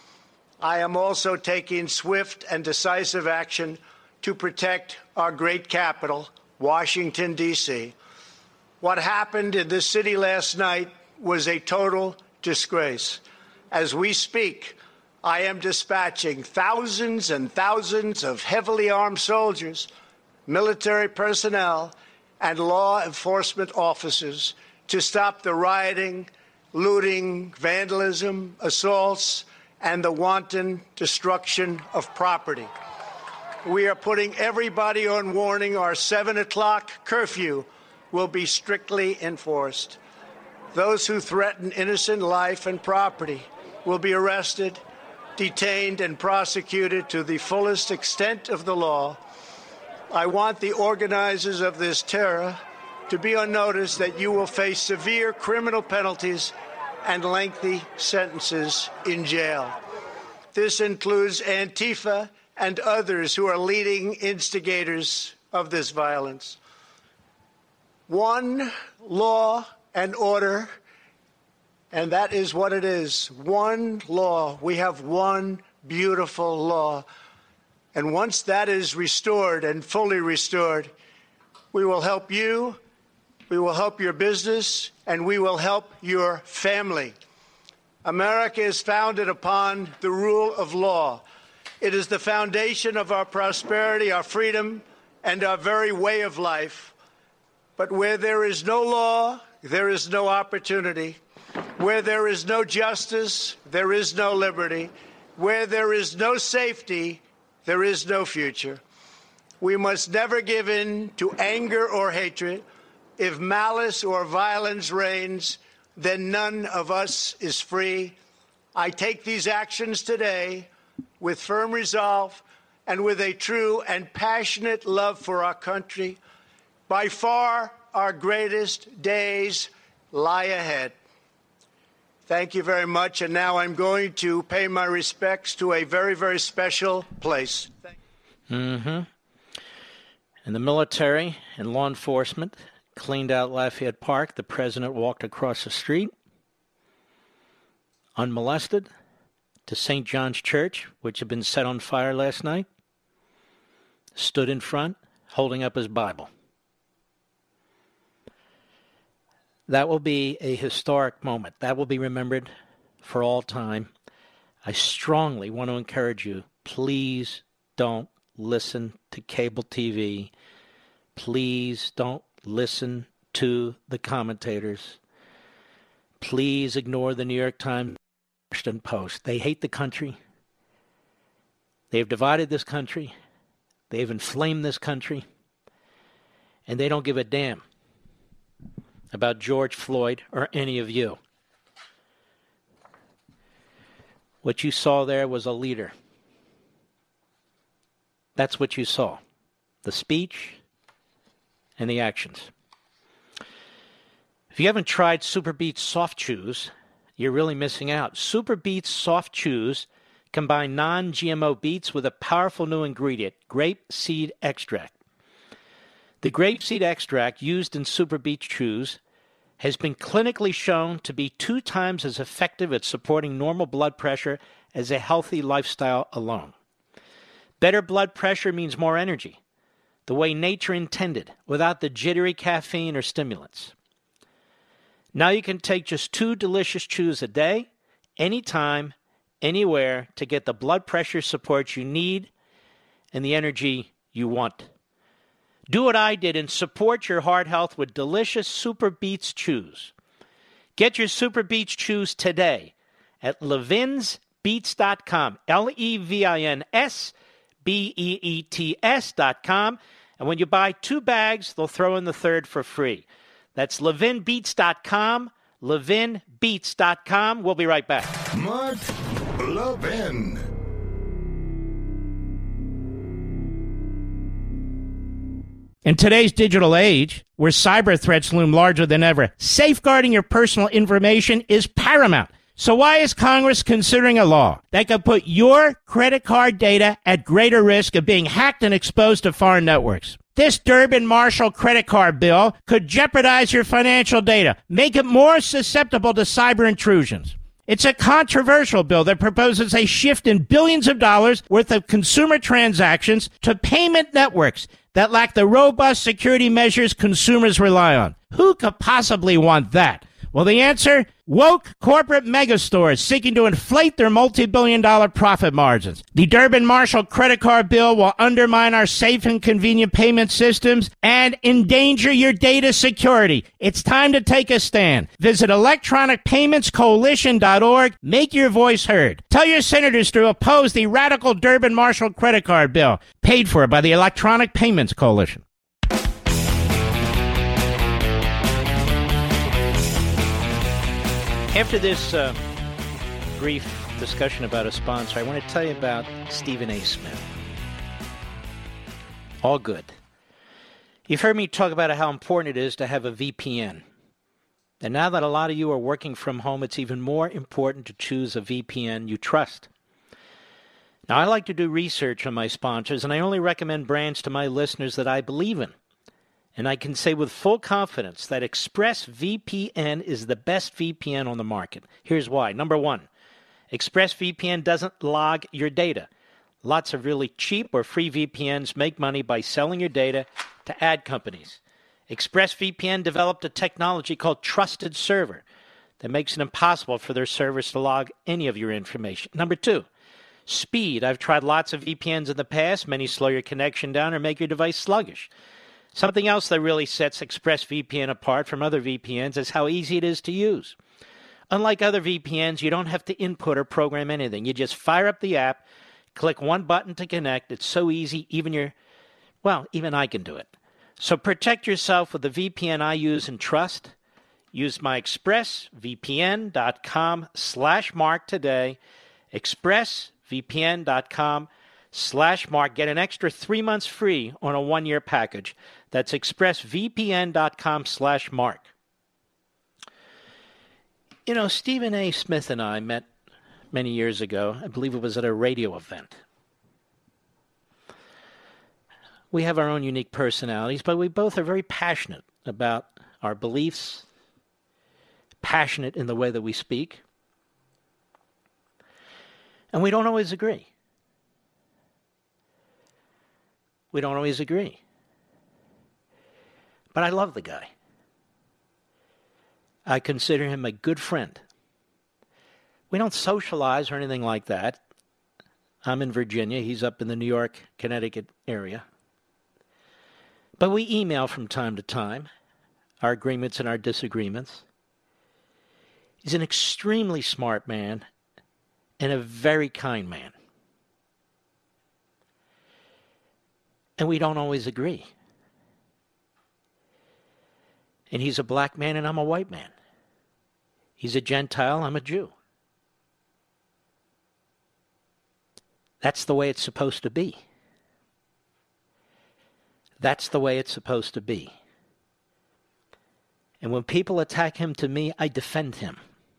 [SPEAKER 3] I am also taking swift and decisive action to protect our great capital, Washington, D C What happened in this city last night was a total disgrace. As we speak, I am dispatching thousands and thousands of heavily armed soldiers, military personnel, and law enforcement officers to stop the rioting, looting, vandalism, assaults, and the wanton destruction of property. We are putting everybody on warning. Our seven o'clock curfew will be strictly enforced. Those who threaten innocent life and property will be arrested, detained, and prosecuted to the fullest extent of the law. I want the organizers of this terror to be on notice that you will face severe criminal penalties and lengthy sentences in jail. This includes Antifa and others who are leading instigators of this violence. One law and order, and that is what it is. One law. We have one beautiful law. And once that is restored and fully restored, we will help you, we will help your business, and we will help your family. America is founded upon the rule of law. It is the foundation of our prosperity, our freedom, and our very way of life. But where there is no law, there is no opportunity. Where there is no justice, there is no liberty. Where there is no safety, there is no future. We must never give in to anger or hatred. If malice or violence reigns, then none of us is free. I take these actions today with firm resolve and with a true and passionate love for our country. By far, our greatest days lie ahead. Thank you very much. And now I'm going to pay my respects to a very, very special place.
[SPEAKER 1] Mm-hmm. And the military and law enforcement cleaned out Lafayette Park. The president walked across the street, unmolested, to Saint John's Church, which had been set on fire last night, stood in front, holding up his Bible. That will be a historic moment. That will be remembered for all time. I strongly want to encourage you, please don't listen to cable T V. Please don't listen to the commentators. Please ignore the New York Times and Post. They hate the country. They have divided this country. They have inflamed this country. And they don't give a damn about George Floyd or any of you. What you saw there was a leader. That's what you saw. The speech and the actions. If you haven't tried Super Beets Soft Chews, you're really missing out. Super Beets Soft Chews combine non-G M O beets with a powerful new ingredient, grape seed extract. The grape seed extract used in Super Beets Chews has been clinically shown to be two times as effective at supporting normal blood pressure as a healthy lifestyle alone. Better blood pressure means more energy, the way nature intended, without the jittery caffeine or stimulants. Now you can take just two delicious chews a day, anytime, anywhere, to get the blood pressure support you need and the energy you want. Do what I did and support your heart health with delicious Super Beets Chews. Get your Super Beets Chews today at levins beets dot com, L E V I N S B E E T S dot com. And when you buy two bags, they'll throw in the third for free. That's levin beets dot com, levin beets dot com. We'll be right back.
[SPEAKER 2] Mark Levin.
[SPEAKER 4] In today's digital age, where cyber threats loom larger than ever, safeguarding your personal information is paramount. So why is Congress considering a law that could put your credit card data at greater risk of being hacked and exposed to foreign networks? This Durbin-Marshall credit card bill could jeopardize your financial data, make it more susceptible to cyber intrusions. It's a controversial bill that proposes a shift in billions of dollars worth of consumer transactions to payment networks that lack the robust security measures consumers rely on. Who could possibly want that? Well, the answer? Woke corporate megastores seeking to inflate their multi-billion dollar profit margins. The Durbin-Marshall credit card bill will undermine our safe and convenient payment systems and endanger your data security. It's time to take a stand. Visit electronic payments coalition dot org. Make your voice heard. Tell your senators to oppose the radical Durbin-Marshall credit card bill, paid for by the Electronic Payments Coalition.
[SPEAKER 1] After this uh, brief discussion about a sponsor, I want to tell you about Stephen A. Smith. All good. You've heard me talk about how important it is to have a V P N. And now that a lot of you are working from home, it's even more important to choose a V P N you trust. Now, I like to do research on my sponsors, and I only recommend brands to my listeners that I believe in. And I can say with full confidence that ExpressVPN is the best V P N on the market. Here's why. Number one, ExpressVPN doesn't log your data. Lots of really cheap or free V P Ns make money by selling your data to ad companies. ExpressVPN developed a technology called Trusted Server that makes it impossible for their servers to log any of your information. Number two, speed. I've tried lots of V P Ns in the past. Many slow your connection down or make your device sluggish. Something else that really sets ExpressVPN apart from other V P Ns is how easy it is to use. Unlike other V P Ns, you don't have to input or program anything. You just fire up the app, click one button to connect. It's so easy, even your, well, even I can do it. So protect yourself with the V P N I use and trust. Use my expressvpn.com slash mark today. expressvpn.com slash mark. Get an extra three months free on a one-year package. That's expressvpn.com slash mark. You know, Stephen A. Smith and I met many years ago. I believe it was at a radio event. We have our own unique personalities, but we both are very passionate about our beliefs, passionate in the way that we speak. And we don't always agree. We don't always agree. But I love the guy. I consider him a good friend. We don't socialize or anything like that. I'm in Virginia. He's up in the New York, Connecticut area. But we email from time to time, our agreements and our disagreements. He's an extremely smart man and a very kind man. And we don't always agree. And he's a black man and I'm a white man. He's a Gentile, I'm a Jew. That's the way it's supposed to be. That's the way it's supposed to be. And when people attack him to me, I defend him.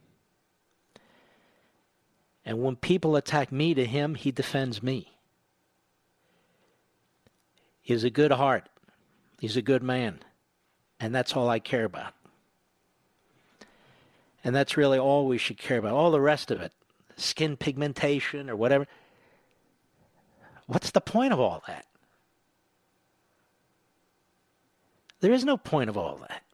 [SPEAKER 1] And when people attack me to him, he defends me. He has a good heart. He's a good man. And that's all I care about. And that's really all we should care about. All the rest of it, skin pigmentation or whatever. What's the point of all that? There is no point of all that.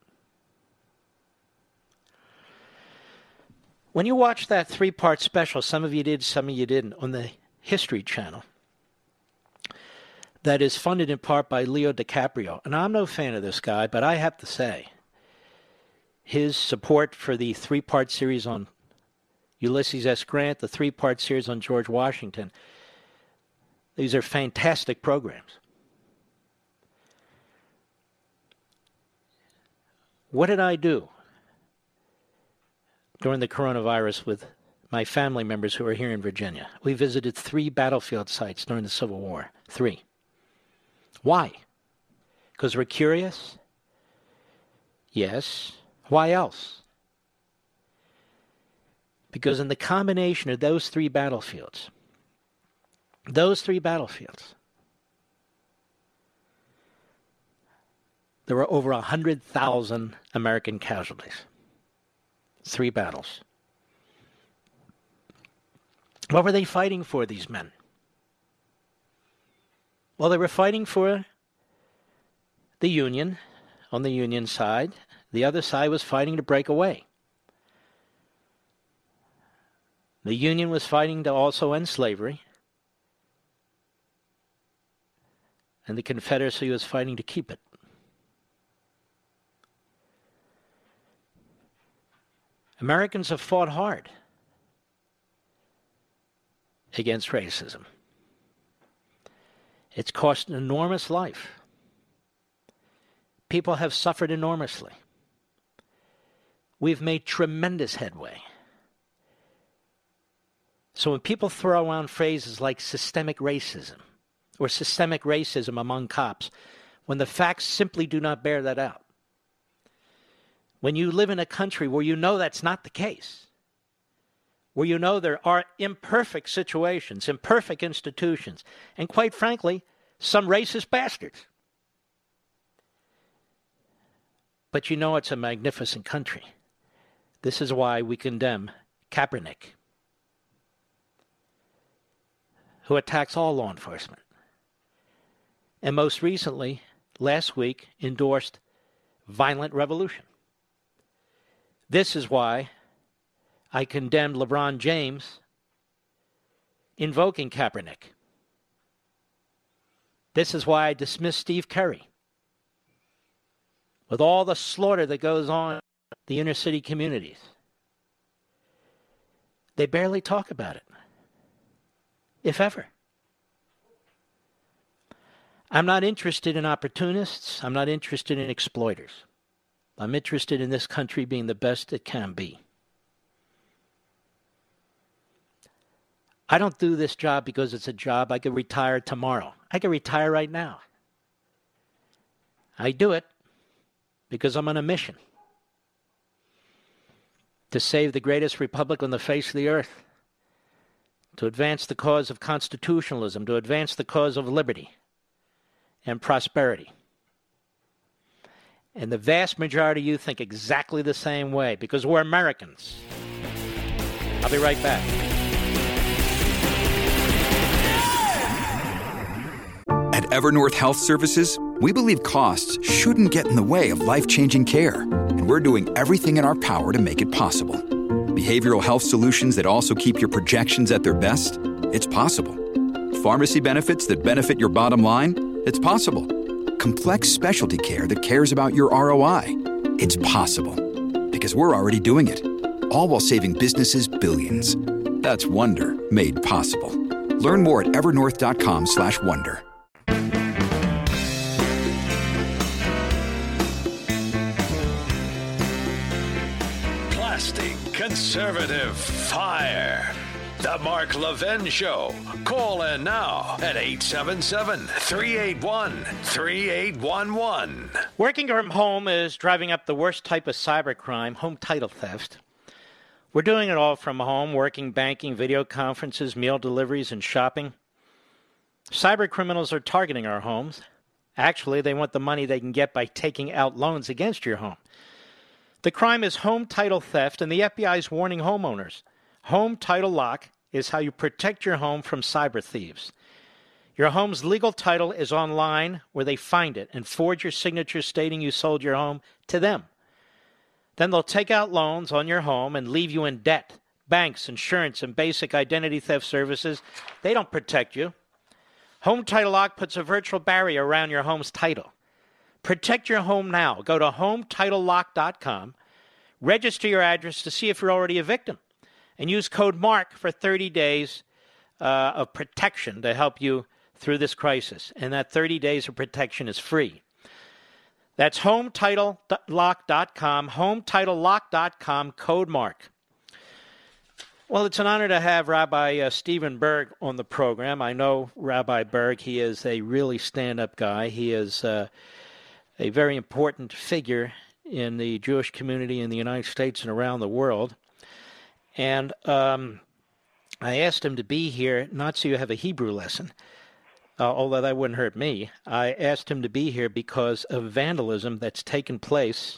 [SPEAKER 1] When you watch that three-part special, some of you did, some of you didn't, on the History Channel, that is funded in part by Leo DiCaprio. And I'm no fan of this guy, but I have to say, his support for the three-part series on Ulysses S. Grant, the three-part series on George Washington, these are fantastic programs. What did I do during the coronavirus with my family members who are here in Virginia? We visited three battlefield sites during the Civil War. Three. Why? Because we're curious? Yes. Why else? Because in the combination of those three battlefields, those three battlefields, there were over one hundred thousand American casualties. Three battles. What were they fighting for, these men? Well, they were fighting for the Union on the Union side. The other side was fighting to break away. The Union was fighting to also end slavery. And the Confederacy was fighting to keep it. Americans have fought hard against racism. It's cost an enormous life. People have suffered enormously. We've made tremendous headway. So when people throw around phrases like systemic racism or systemic racism among cops, when the facts simply do not bear that out, when you live in a country where you know that's not the case, where you know there are imperfect situations, imperfect institutions, and quite frankly, some racist bastards. But you know it's a magnificent country. This is why we condemn Kaepernick, who attacks all law enforcement. And most recently, last week, endorsed violent revolution. This is why I condemned LeBron James invoking Kaepernick. This is why I dismissed Steve Curry. With all the slaughter that goes on in the inner city communities, they barely talk about it, if ever. I'm not interested in opportunists. I'm not interested in exploiters. I'm interested in this country being the best it can be. I don't do this job because it's a job I could retire tomorrow. I could retire right now. I do it because I'm on a mission. to save the greatest republic on the face of the earth, to advance the cause of constitutionalism, to advance the cause of liberty and prosperity. And the vast majority of you think exactly the same way because we're Americans. I'll be right back.
[SPEAKER 6] At Evernorth Health Services, we believe costs shouldn't get in the way of life-changing care, and we're doing everything in our power to make it possible. Behavioral health solutions that also keep your projections at their best? It's possible. Pharmacy benefits that benefit your bottom line? It's possible. Complex specialty care that cares about your R O I? It's possible. Because we're already doing it. All while saving businesses billions. That's Wonder made possible. Learn more at evernorth.com slash wonder.
[SPEAKER 7] Plastic conservative fire. The Mark Levin Show. Call in now at eight seven seven, three eight one, three eight one one.
[SPEAKER 1] Working from home is driving up the worst type of cybercrime, home title theft. We're doing it all from home, working, banking, video conferences, meal deliveries, and shopping. Cyber criminals are targeting our homes. Actually, they want the money they can get by taking out loans against your home. The crime is home title theft, and the F B I is warning homeowners. Home Title Lock is how you protect your home from cyber thieves. Your home's legal title is online where they find it and forge your signature stating you sold your home to them. Then they'll take out loans on your home and leave you in debt. Banks, insurance, and basic identity theft services, they don't protect you. Home Title Lock puts a virtual barrier around your home's title. Protect your home now. Go to home title lock dot com. Register your address to see if you're already a victim. And use code MARK for thirty days uh, of protection to help you through this crisis. And that thirty days of protection is free. That's home title lock dot com, home title lock dot com, code MARK. Well, it's an honor to have Rabbi uh, Stephen Berg on the program. I know Rabbi Berg. He is a really stand-up guy. He is uh, a very important figure in the Jewish community in the United States and around the world. And um, I asked him to be here, not so you have a Hebrew lesson, uh, although that wouldn't hurt me. I asked him to be here because of vandalism that's taken place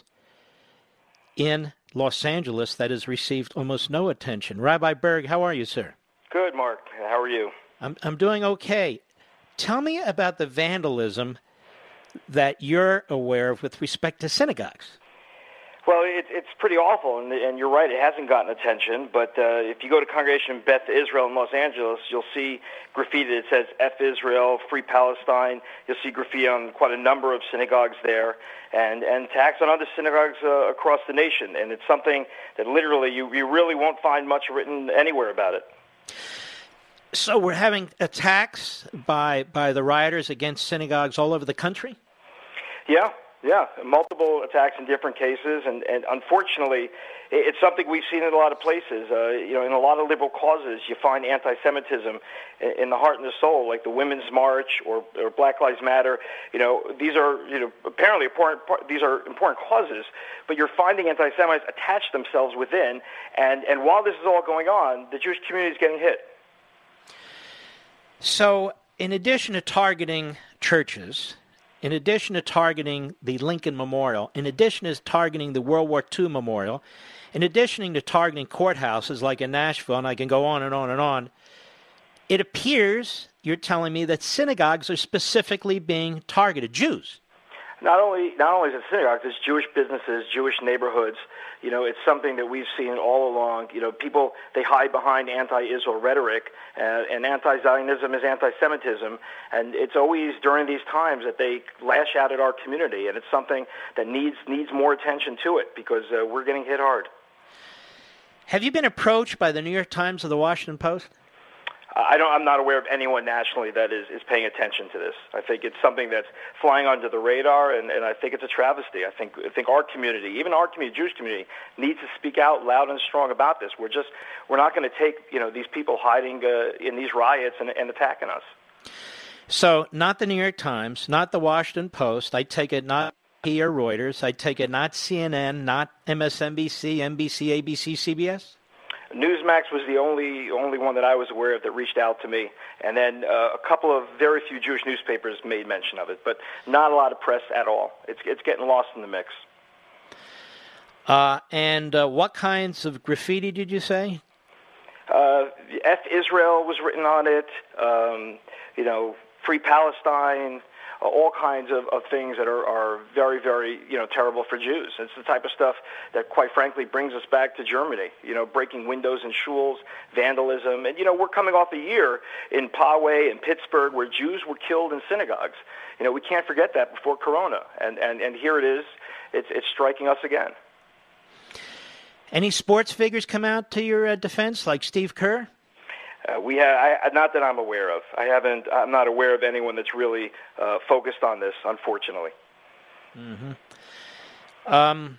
[SPEAKER 1] in Los Angeles that has received almost no attention. Rabbi Berg, how are you, sir?
[SPEAKER 8] Good, Mark. How are you?
[SPEAKER 1] I'm I'm doing okay. Tell me about the vandalism that you're aware of with respect to synagogues.
[SPEAKER 8] Well, it, it's pretty awful, and, and you're right, it hasn't gotten attention, but uh, if you go to Congregation Beth Israel in Los Angeles, you'll see graffiti that says F Israel, Free Palestine. You'll see graffiti on quite a number of synagogues there, and, and attacks on other synagogues uh, across the nation, and it's something that literally you, you really won't find much written anywhere about it.
[SPEAKER 1] So we're having attacks by, by the rioters against synagogues all over the country?
[SPEAKER 8] Yeah. Yeah, multiple attacks in different cases, and, and unfortunately, it's something we've seen in a lot of places. Uh, you know, in a lot of liberal causes, you find anti-Semitism in the heart and the soul, like the Women's March or, or Black Lives Matter. You know, these are you know apparently important. These are important causes, but you're finding anti-Semites attach themselves within, and and while this is all going on, the Jewish community is getting hit.
[SPEAKER 1] So, in addition to targeting churches, in addition to targeting the Lincoln Memorial, in addition to targeting the World War Two Memorial, in addition to targeting courthouses like in Nashville, and I can go on and on and on, it appears, you're telling me, that synagogues are specifically being targeted, Jews.
[SPEAKER 8] Not only not only is it synagogues, it's Jewish businesses, Jewish neighborhoods. You know, it's something that we've seen all along. You know, people, they hide behind anti-Israel rhetoric, uh, and anti-Zionism is anti-Semitism, and it's always during these times that they lash out at our community, and it's something that needs needs more attention to it because uh, we're getting hit hard.
[SPEAKER 1] Have you been approached by the New York Times or the Washington Post?
[SPEAKER 8] I don't, I'm not aware of anyone nationally that is, is paying attention to this. I think it's something that's flying under the radar, and, and I think it's a travesty. I think I think our community, even our community, Jewish community, needs to speak out loud and strong about this. We're just we're not going to take you know these people hiding uh, in these riots and, and attacking us.
[SPEAKER 1] So, not the New York Times, not the Washington Post. I take it not P or Reuters. I take it not C N N, not M S N B C, N B C, A B C, C B S?
[SPEAKER 8] Newsmax was the only only one that I was aware of that reached out to me, and then uh, a couple of very few Jewish newspapers made mention of it, but not a lot of press at all. It's it's getting lost in the mix.
[SPEAKER 1] Uh, and uh, what kinds of graffiti did you say?
[SPEAKER 8] Uh, F Israel was written on it. Um, you know, Free Palestine. All kinds of, of things that are, are very, very, you know, terrible for Jews. It's the type of stuff that, quite frankly, brings us back to Germany, you know, breaking windows in shuls, vandalism. And, you know, we're coming off a year in Poway and Pittsburgh where Jews were killed in synagogues. You know, we can't forget that before Corona. And, and, and here it is. It's, it's striking us again.
[SPEAKER 1] Any sports figures come out to your uh, defense, like Steve Kerr?
[SPEAKER 8] Uh, we have, I, not that I'm aware of. I haven't. I'm not aware of anyone that's really uh, focused on this, unfortunately.
[SPEAKER 1] Mm-hmm. Um,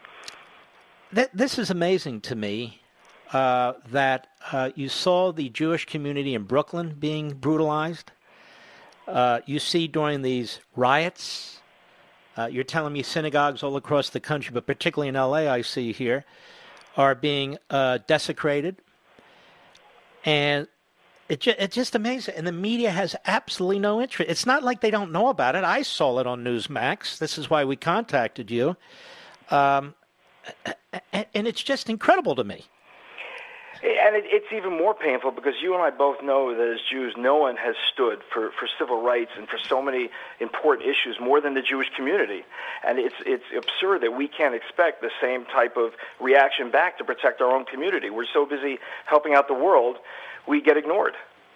[SPEAKER 1] th- this is amazing to me uh, that uh, you saw the Jewish community in Brooklyn being brutalized. Uh, you see during these riots, uh, you're telling me synagogues all across the country, but particularly in L A, I see here, are being uh, desecrated. And it ju- it's just amazing. And the media has absolutely no interest. It's not like they don't know about it. I saw it on Newsmax. This is why we contacted you. Um, and, and it's just incredible to me.
[SPEAKER 8] And it, it's even more painful because you and I both know that as Jews, no one has stood for, for civil rights and for so many important issues more than the Jewish community. And it's it's absurd that we can't expect the same type of reaction back to protect our own community. We're so busy helping out the world, we get ignored.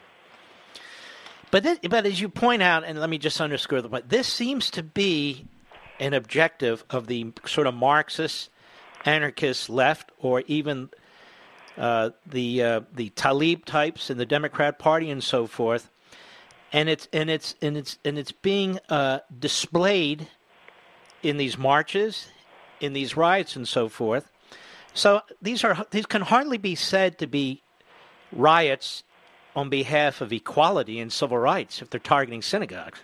[SPEAKER 1] But this, but as you point out, and let me just underscore the point, this seems to be an objective of the sort of Marxist, anarchist left, or even Uh, the uh, the Talib types in the Democrat Party and so forth, and it's and it's and it's and it's being uh, displayed in these marches, in these riots and so forth. So these are these can hardly be said to be riots on behalf of equality and civil rights if they're targeting synagogues.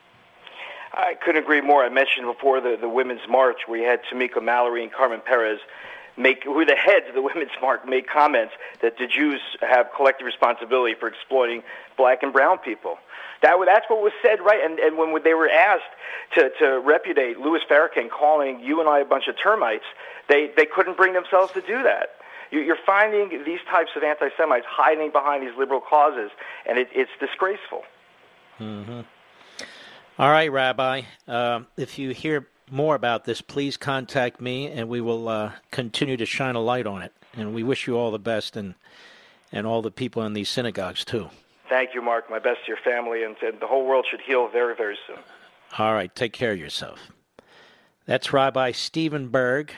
[SPEAKER 8] I couldn't agree more. I mentioned before the the Women's March where you had Tamika Mallory and Carmen Perez. Make, who are the heads of the Women's March, made comments that the Jews have collective responsibility for exploiting black and brown people. That that's what was said, right? And and when they were asked to, to repudiate Louis Farrakhan calling you and I a bunch of termites, they, they couldn't bring themselves to do that. You, you're finding these types of anti-Semites hiding behind these liberal causes, and it, it's disgraceful.
[SPEAKER 1] Mm-hmm. All right, Rabbi. Uh, if you hear more about this, please contact me, and we will uh, continue to shine a light on it. And we wish you all the best, and and all the people in these synagogues, too.
[SPEAKER 8] Thank you, Mark. My best to your family, and, and the whole world should heal very, very soon.
[SPEAKER 1] All right. Take care of yourself. That's Rabbi Stephen Berg.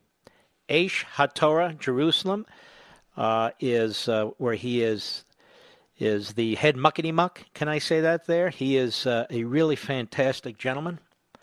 [SPEAKER 1] Aish HaTorah, Jerusalem, uh, is uh, where he is is the head muckety-muck. Can I say that there? He is uh, a really fantastic gentleman.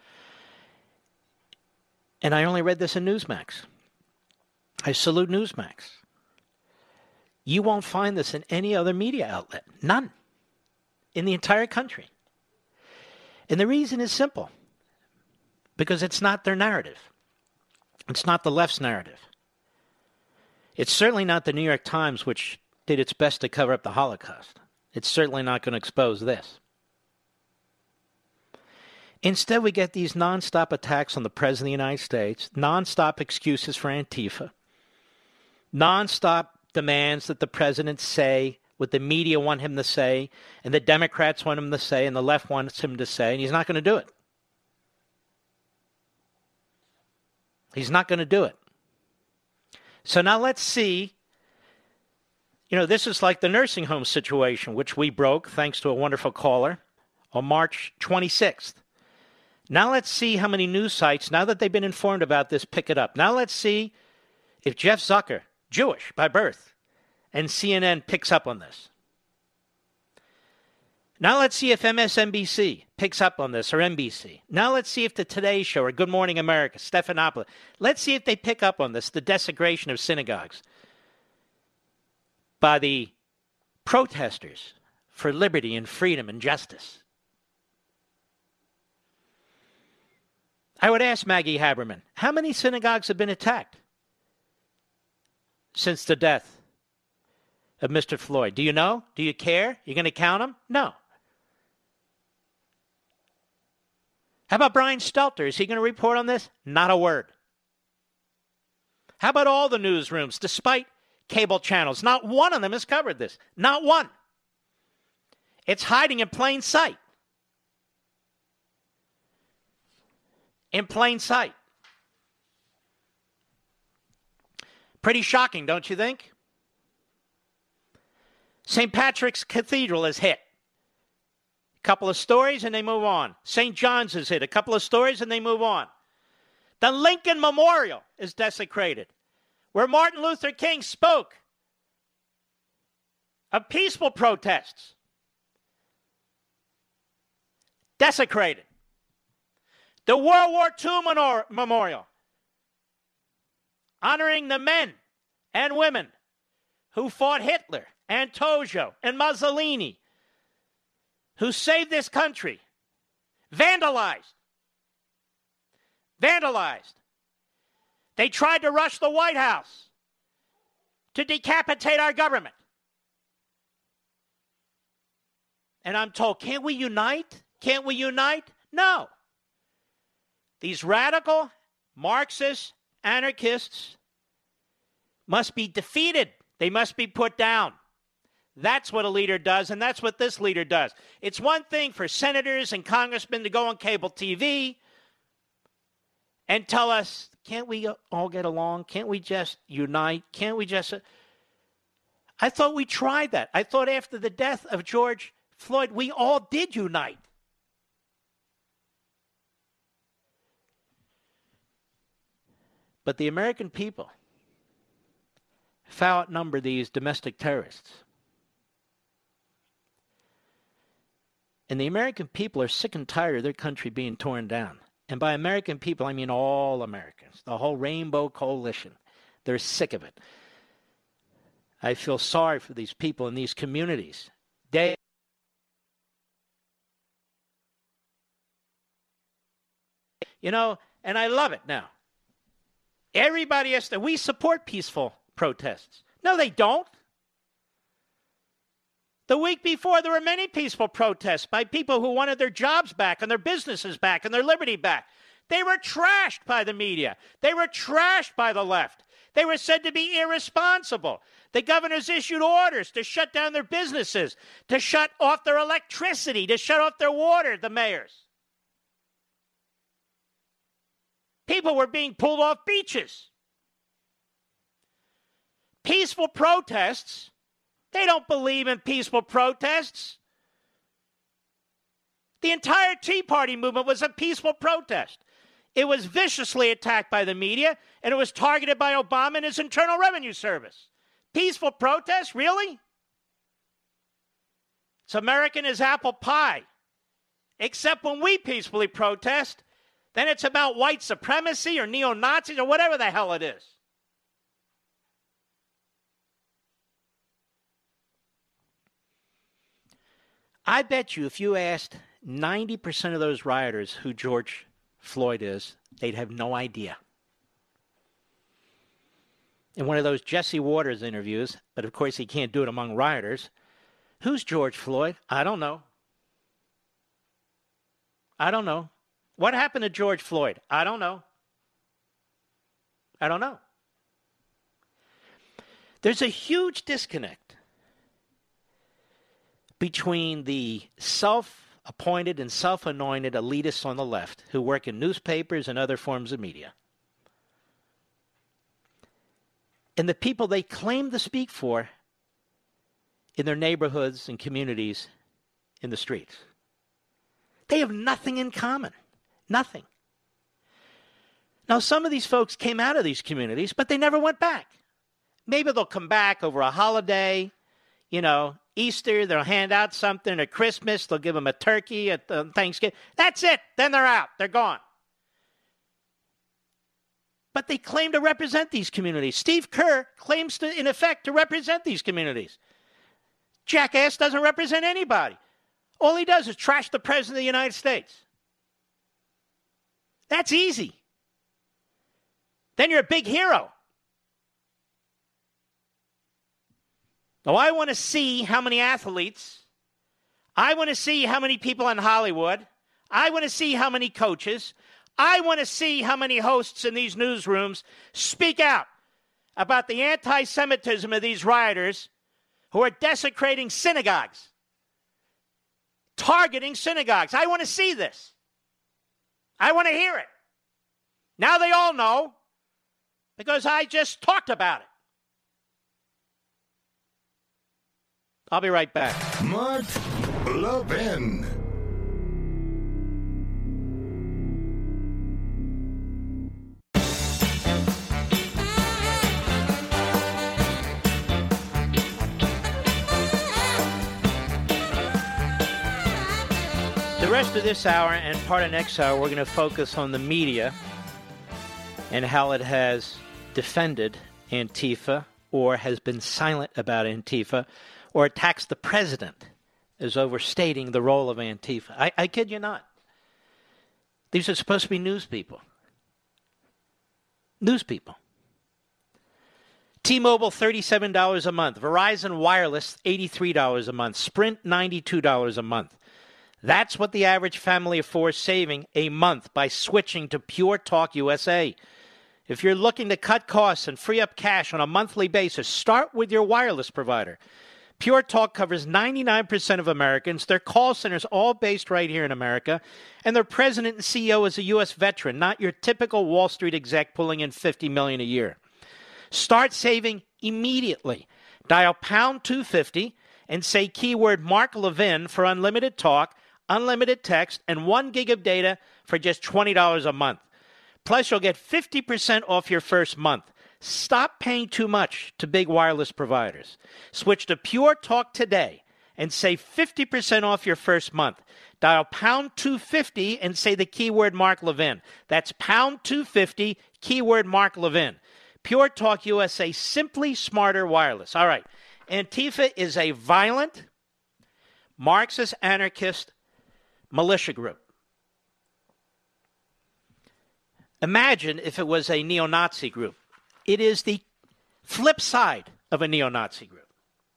[SPEAKER 1] And I only read this in Newsmax. I salute Newsmax. You won't find this in any other media outlet. None. In the entire country. And the reason is simple. Because it's not their narrative. It's not the left's narrative. It's certainly not the New York Times, which did its best to cover up the Holocaust. It's certainly not going to expose this. Instead, we get these nonstop attacks on the President of the United States, nonstop excuses for Antifa, nonstop demands that the President say what the media want him to say, and the Democrats want him to say, and the left wants him to say, and he's not going to do it. He's not going to do it. So now let's see. You know, this is like the nursing home situation, which we broke, thanks to a wonderful caller, on March twenty-sixth. Now let's see how many news sites, now that they've been informed about this, pick it up. Now let's see if Jeff Zucker, Jewish by birth, and C N N picks up on this. Now let's see if M S N B C picks up on this, or N B C. Now let's see if the Today Show or Good Morning America, Stephanopoulos, let's see if they pick up on this, the desecration of synagogues by the protesters for liberty and freedom and justice. I would ask Maggie Haberman, how many synagogues have been attacked since the death of Mister Floyd? Do you know? Do you care? You're going to count them? No. How about Brian Stelter? Is he going to report on this? Not a word. How about all the newsrooms, despite cable channels? Not one of them has covered this. Not one. It's hiding in plain sight. In plain sight. Pretty shocking, don't you think? Saint Patrick's Cathedral is hit. A couple of stories and they move on. Saint John's is hit. A couple of stories and they move on. The Lincoln Memorial is desecrated, where Martin Luther King spoke of peaceful protests. Desecrated. The World War Two Menor- Memorial, honoring the men and women who fought Hitler and Tojo and Mussolini, who saved this country, vandalized. Vandalized. They tried to rush the White House to decapitate our government. And I'm told, can't we unite? Can't we unite? No. These radical Marxist anarchists must be defeated. They must be put down. That's what a leader does, and that's what this leader does. It's one thing for senators and congressmen to go on cable T V and tell us, can't we all get along? Can't we just unite? Can't we just... I thought we tried that. I thought after the death of George Floyd, we all did unite. But the American people far outnumber these domestic terrorists. And the American people are sick and tired of their country being torn down. And by American people, I mean all Americans, the whole Rainbow Coalition. They're sick of it. I feel sorry for these people in these communities. They You know, and I love it now. Everybody has to, we support peaceful protests. No, they don't. The week before, there were many peaceful protests by people who wanted their jobs back and their businesses back and their liberty back. They were trashed by the media. They were trashed by the left. They were said to be irresponsible. The governors issued orders to shut down their businesses, to shut off their electricity, to shut off their water, the mayors. People were being pulled off beaches. Peaceful protests, they don't believe in peaceful protests. The entire Tea Party movement was a peaceful protest. It was viciously attacked by the media, and it was targeted by Obama and his Internal Revenue Service. Peaceful protest? Really? It's American as apple pie. Except when we peacefully protest, then it's about white supremacy or neo-Nazis or whatever the hell it is. I bet you if you asked ninety percent of those rioters who George Floyd is, they'd have no idea. In one of those Jesse Waters interviews, but of course he can't do it among rioters, who's George Floyd? I don't know. I don't know. What happened to George Floyd? I don't know. I don't know. There's a huge disconnect between the self-appointed and self-anointed elitists on the left who work in newspapers and other forms of media and the people they claim to speak for in their neighborhoods and communities in the streets. They have nothing in common. Nothing. Now, some of these folks came out of these communities, but they never went back. Maybe they'll come back over a holiday, you know, Easter, they'll hand out something, at Christmas, they'll give them a turkey at uh, Thanksgiving. That's it. Then they're out. They're gone. But they claim to represent these communities. Steve Kerr claims to, in effect, to represent these communities. Jackass doesn't represent anybody. All he does is trash the President of the United States. That's easy. Then you're a big hero. Now, I want to see how many athletes, I want to see how many people in Hollywood, I want to see how many coaches, I want to see how many hosts in these newsrooms speak out about the anti-Semitism of these rioters who are desecrating synagogues, targeting synagogues. I want to see this. I want to hear it. Now they all know because I just talked about it. I'll be right back.
[SPEAKER 2] Mark Levin.
[SPEAKER 1] The rest of this hour and part of next hour, we're going to focus on the media and how it has defended Antifa or has been silent about Antifa or attacks the president as overstating the role of Antifa. I, I kid you not. These are supposed to be news people. News people. T-Mobile, thirty-seven dollars a month. Verizon Wireless, eighty-three dollars a month. Sprint, ninety-two dollars a month. That's what the average family of four is saving a month by switching to Pure Talk U S A. If you're looking to cut costs and free up cash on a monthly basis, start with your wireless provider. Pure Talk covers ninety-nine percent of Americans. Their call centers all based right here in America. And their president and C E O is a U S veteran, not your typical Wall Street exec pulling in fifty million dollars a year. Start saving immediately. Dial pound two fifty and say keyword Mark Levin for unlimited talk, unlimited text, and one gig of data for just twenty dollars a month. Plus, you'll get fifty percent off your first month. Stop paying too much to big wireless providers. Switch to Pure Talk today and save fifty percent off your first month. Dial pound two fifty and say the keyword Mark Levin. That's pound two fifty, keyword Mark Levin. Pure Talk U S A, simply smarter wireless. All right. Antifa is a violent, Marxist, anarchist militia group. Imagine if it was a neo-Nazi group. It is the flip side of a neo-Nazi group.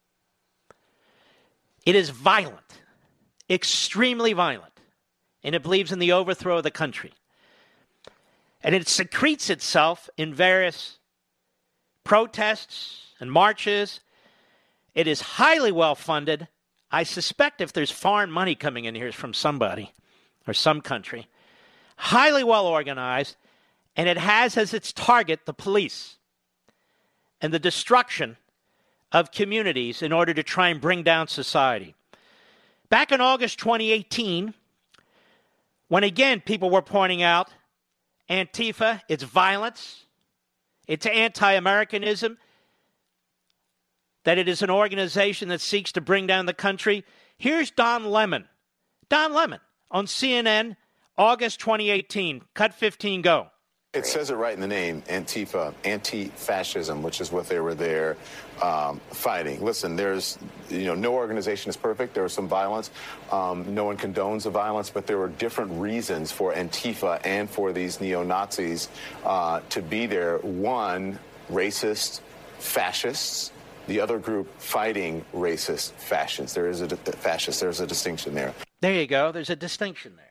[SPEAKER 1] It is violent, extremely violent, and it believes in the overthrow of the country. And it secretes itself in various protests and marches. It is highly well-funded. I suspect if there's foreign money coming in here from somebody or some country, highly well-organized, and it has as its target the police and the destruction of communities in order to try and bring down society. Back in August twenty eighteen, when again people were pointing out Antifa, its violence, its anti-Americanism, that it is an organization that seeks to bring down the country, here's Don Lemon. Don Lemon on C N N, August twenty eighteen. Cut fifteen, go.
[SPEAKER 9] It says it right in the name, Antifa, anti-fascism, which is what they were there um, fighting. Listen, there's, you know, no organization is perfect. There was some violence. Um, no one condones the violence, but there were different reasons for Antifa and for these neo-Nazis uh, to be there. One, racist fascists. The other group fighting racist fascists. There is a fascist. There's a distinction there.
[SPEAKER 1] There you go. There's a distinction there.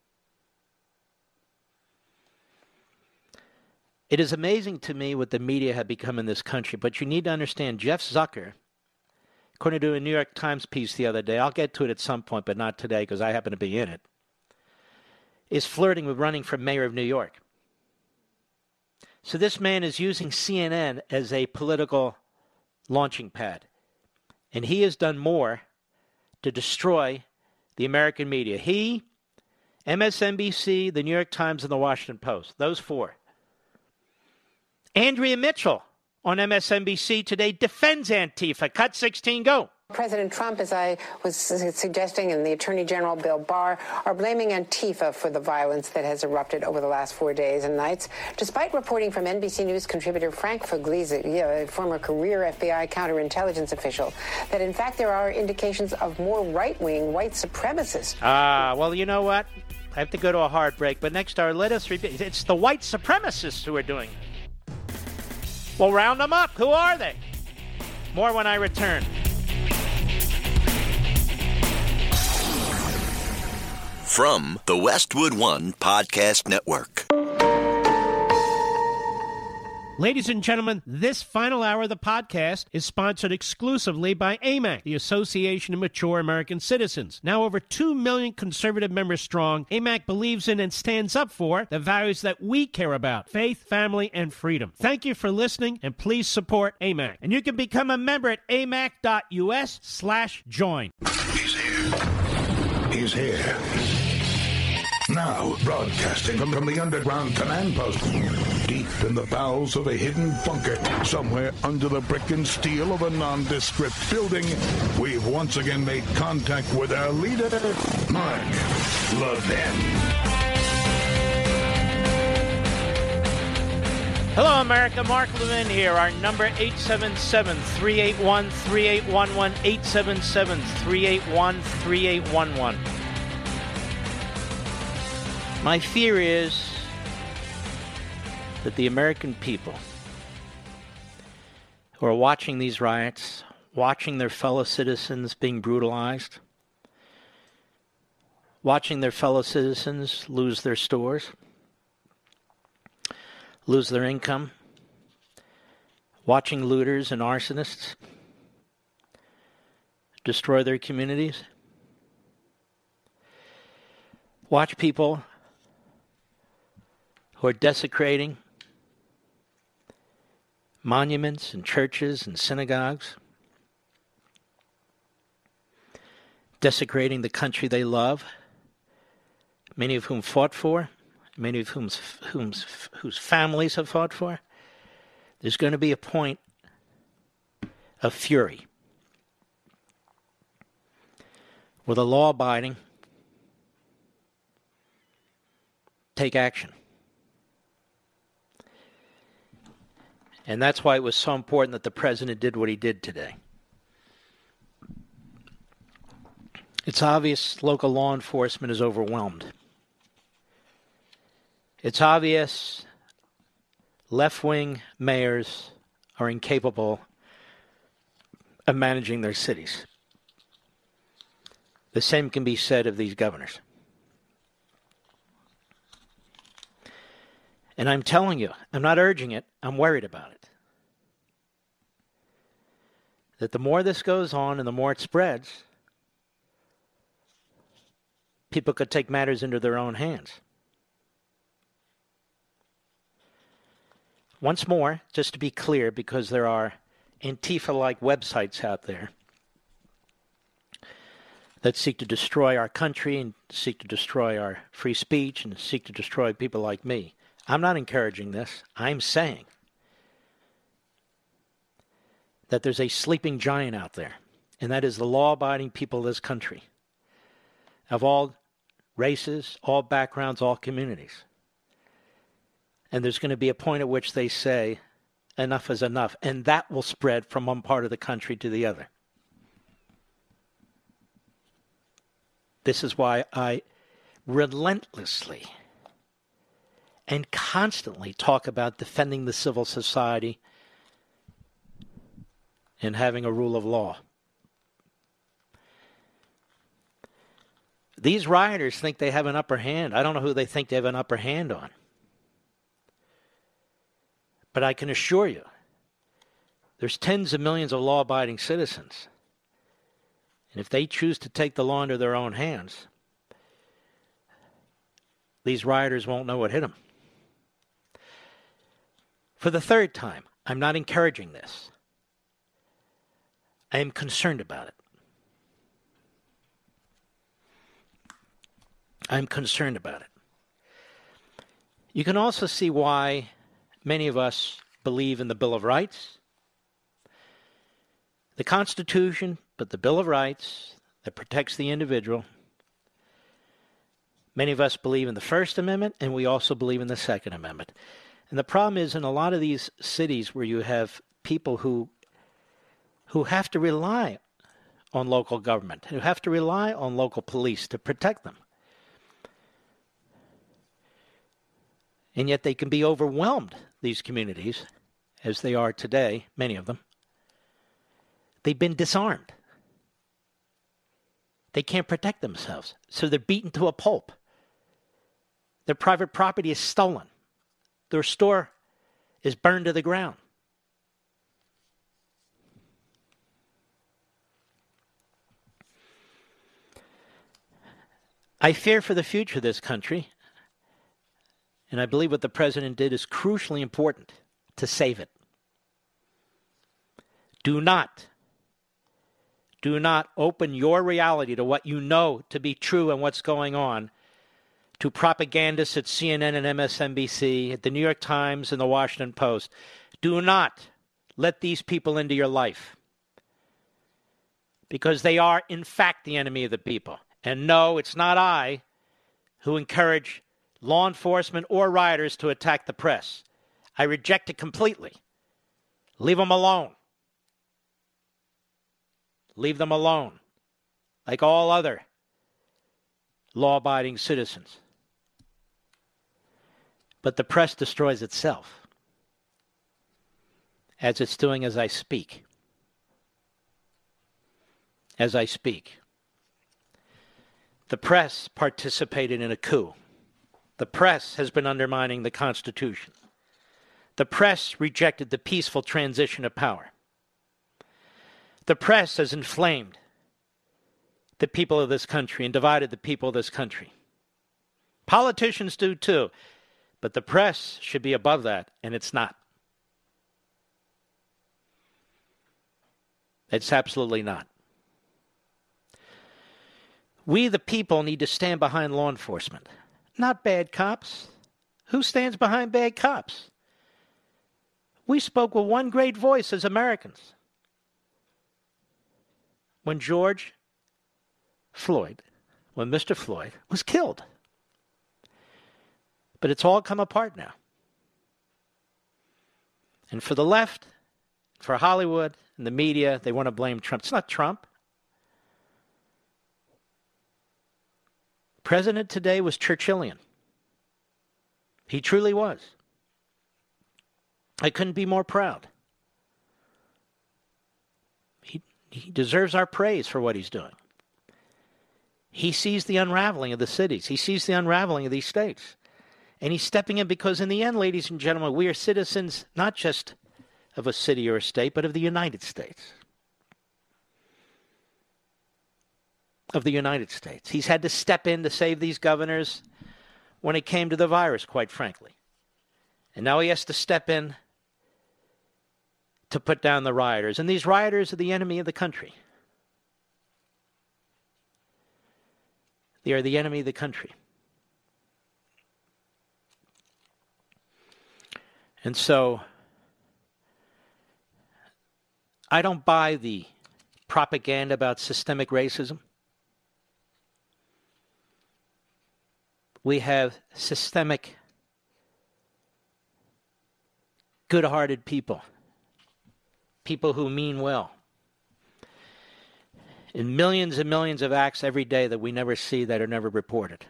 [SPEAKER 1] It is amazing to me what the media have become in this country, but you need to understand Jeff Zucker, according to a New York Times piece the other day, I'll get to it at some point, but not today because I happen to be in it, is flirting with running for mayor of New York. So this man is using C N N as a political launching pad. And he has done more to destroy the American media. He, M S N B C, the New York Times, and the Washington Post. Those four. Andrea Mitchell on M S N B C today defends Antifa. Cut sixteen, go.
[SPEAKER 10] President Trump, as I was suggesting, and the Attorney General Bill Barr are blaming Antifa for the violence that has erupted over the last four days and nights, despite reporting from N B C News contributor Frank Pugliese, a former career F B I counterintelligence official, that in fact there are indications of more right-wing white supremacists.
[SPEAKER 1] Ah, uh, well, you know what? I have to go to a hard break, but next hour, let us repeat. It's the white supremacists who are doing it. We'll round them up. Who are they? More when I return.
[SPEAKER 5] From the Westwood One Podcast Network.
[SPEAKER 4] Ladies and gentlemen, this final hour of the podcast is sponsored exclusively by A M A C, the Association of Mature American Citizens. Now over two million conservative members strong, A M A C believes in and stands up for the values that we care about: faith, family, and freedom. Thank you for listening, and please support A M A C. And you can become a member at amac.us slash join.
[SPEAKER 2] He's here. He's here. Now, broadcasting from, from the underground command post, deep in the bowels of a hidden bunker, somewhere under the brick and steel of a nondescript building, we've once again made contact with our leader, Mark Levin.
[SPEAKER 1] Hello, America. Mark Levin here. Our number, eight seven seven, three eight one, three eight one one, eight seven seven, three eight one, three eight one one. My fear is that the American people who are watching these riots, watching their fellow citizens being brutalized, watching their fellow citizens lose their stores, lose their income, watching looters and arsonists destroy their communities, watch people who are desecrating monuments and churches and synagogues, desecrating the country they love, many of whom fought for, many of whom's, whom's, whose families have fought for. There's going to be a point of fury where the law-abiding take action. And that's why it was so important that the president did what he did today. It's obvious local law enforcement is overwhelmed. It's obvious left-wing mayors are incapable of managing their cities. The same can be said of these governors. And I'm telling you, I'm not urging it, I'm worried about it. That the more this goes on and the more it spreads, people could take matters into their own hands. Once more, just to be clear, because there are Antifa-like websites out there that seek to destroy our country and seek to destroy our free speech and seek to destroy people like me. I'm not encouraging this. I'm saying that there's a sleeping giant out there, and that is the law-abiding people of this country, of all races, all backgrounds, all communities. And there's going to be a point at which they say, enough is enough, and that will spread from one part of the country to the other. This is why I relentlessly and constantly talk about defending the civil society and having a rule of law. These rioters think they have an upper hand. I don't know who they think they have an upper hand on. But I can assure you, there's tens of millions of law-abiding citizens. And if they choose to take the law into their own hands, these rioters won't know what hit them. For the third time, I'm not encouraging this. I am concerned about it. I'm concerned about it. You can also see why many of us believe in the Bill of Rights, the Constitution, but the Bill of Rights that protects the individual. Many of us believe in the First Amendment, and we also believe in the Second Amendment. And the problem is, in a lot of these cities where you have people who who have to rely on local government, who have to rely on local police to protect them, And yet they can be overwhelmed, these communities, as they are today, many of them. They've been disarmed. They can't protect themselves, so they're beaten to a pulp. Their private property is stolen. Their store is burned to the ground. I fear for the future of this country, and I believe what the president did is crucially important to save it. Do not, do not open your reality to what you know to be true and what's going on to propagandists at C N N and M S N B C, at the New York Times and the Washington Post. Do not let these people into your life, because they are, in fact, the enemy of the people. And no, it's not I who encourage law enforcement or rioters to attack the press. I reject it completely. Leave them alone. Leave them alone, like all other law-abiding citizens. But the press destroys itself, as it's doing as I speak. As I speak. The press participated in a coup. The press has been undermining the Constitution. The press rejected the peaceful transition of power. The press has inflamed the people of this country and divided the people of this country. Politicians do too, but the press should be above that, and it's not. It's absolutely not. We, the people, need to stand behind law enforcement, not bad cops. Who stands behind bad cops? We spoke with one great voice as Americans. When George Floyd, when Mister Floyd was killed. But it's all come apart now. And for the left, for Hollywood and the media, they want to blame Trump. It's not Trump. President today was Churchillian. He truly was. I couldn't be more proud. He, he deserves our praise for what he's doing. He sees the unraveling of the cities. He sees the unraveling of these states. And he's stepping in because in the end, ladies and gentlemen, we are citizens not just of a city or a state, but of the United States. Of the United States. He's had to step in to save these governors when it came to the virus, quite frankly. And now he has to step in to put down the rioters. And these rioters are the enemy of the country. They are the enemy of the country. And so, I don't buy the propaganda about systemic racism. We have systemic, good-hearted people, people who mean well, in millions and millions of acts every day that we never see, that are never reported.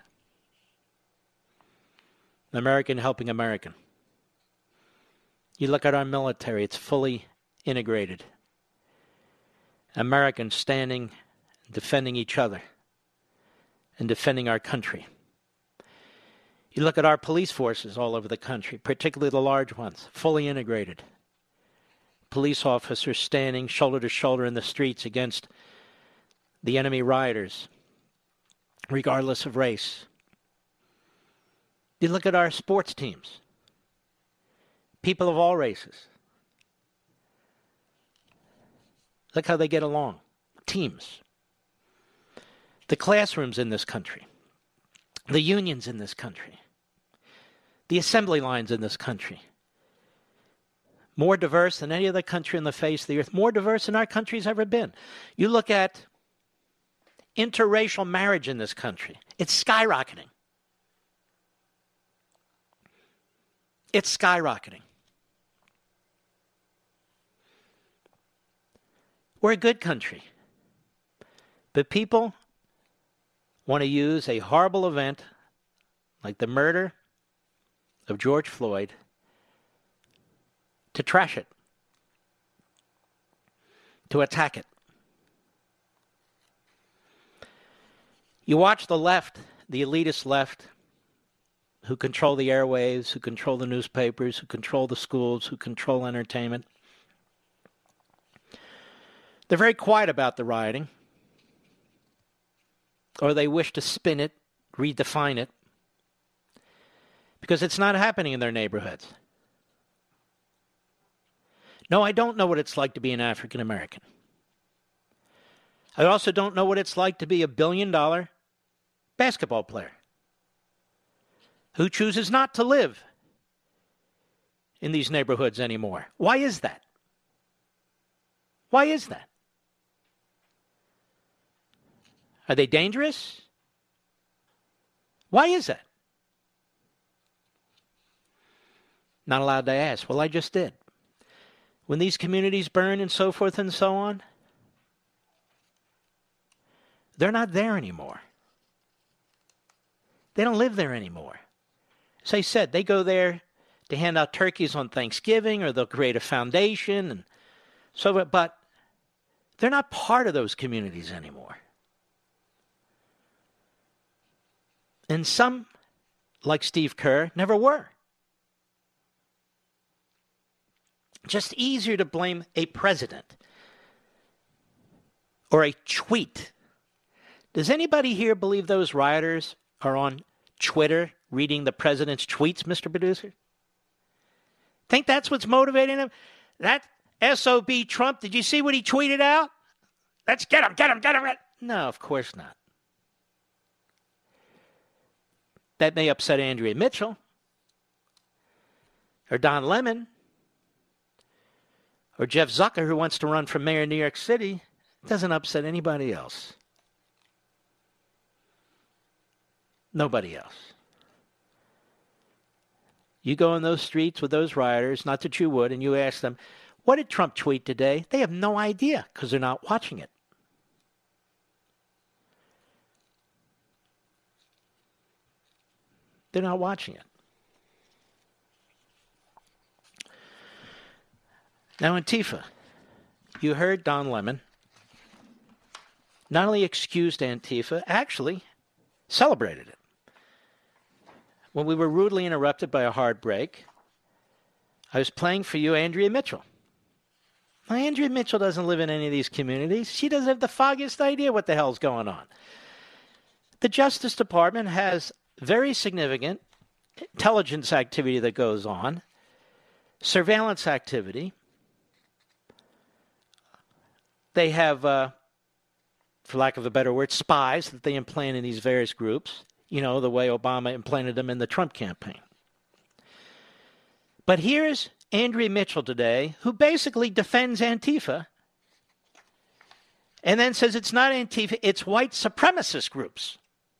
[SPEAKER 1] American helping American. You look at our military, it's fully integrated. Americans standing, defending each other, and defending our country. You look at our police forces all over the country, particularly the large ones, fully integrated. Police officers standing shoulder to shoulder in the streets against the enemy rioters, regardless of race. You look at our sports teams, people of all races. Look how they get along. Teams. The classrooms in this country. The unions in this country. The assembly lines in this country. More diverse than any other country on the face of the earth. More diverse than our country's ever been. You look at interracial marriage in this country. It's skyrocketing. It's skyrocketing. We're a good country. But people want to use a horrible event like the murder of George Floyd to trash it, to attack it. You watch the left, the elitist left, who control the airwaves, who control the newspapers, who control the schools, who control entertainment. They're very quiet about the rioting, or they wish to spin it, redefine it, because it's not happening in their neighborhoods. No, I don't know what it's like to be an African American. I also don't know what it's like to be a billion-dollar basketball player who chooses not to live in these neighborhoods anymore. Why is that? Why is that? Are they dangerous? Why is that? Not allowed to ask. Well, I just did. When these communities burn and so forth and so on, they're not there anymore. They don't live there anymore. As I said, they go there to hand out turkeys on Thanksgiving, or they'll create a foundation and so forth, but they're not part of those communities anymore. And some, like Steve Kerr, never were. Just easier to blame a president or a tweet. Does anybody here believe those rioters are on Twitter reading the president's tweets, Mister Producer? Think that's what's motivating them? That S O B Trump, did you see what he tweeted out? Let's get him, get him, get him. Get him. No, of course not. That may upset Andrea Mitchell or Don Lemon or Jeff Zucker, who wants to run for mayor of New York City. It doesn't upset anybody else. Nobody else. You go on those streets with those rioters, not that you would, and you ask them, what did Trump tweet today? They have no idea because they're not watching it. They're not watching it. Now, Antifa, you heard Don Lemon not only excused Antifa, actually celebrated it. When we were rudely interrupted by a hard break, I was playing for you Andrea Mitchell. Now, Andrea Mitchell doesn't live in any of these communities. She doesn't have the foggiest idea what the hell's going on. The Justice Department has very significant intelligence activity that goes on, surveillance activity. They have, uh, for lack of a better word, spies that they implant in these various groups, you know, the way Obama implanted them in the Trump campaign. But here's Andrea Mitchell today, who basically defends Antifa and then says it's not Antifa, it's white supremacist groups.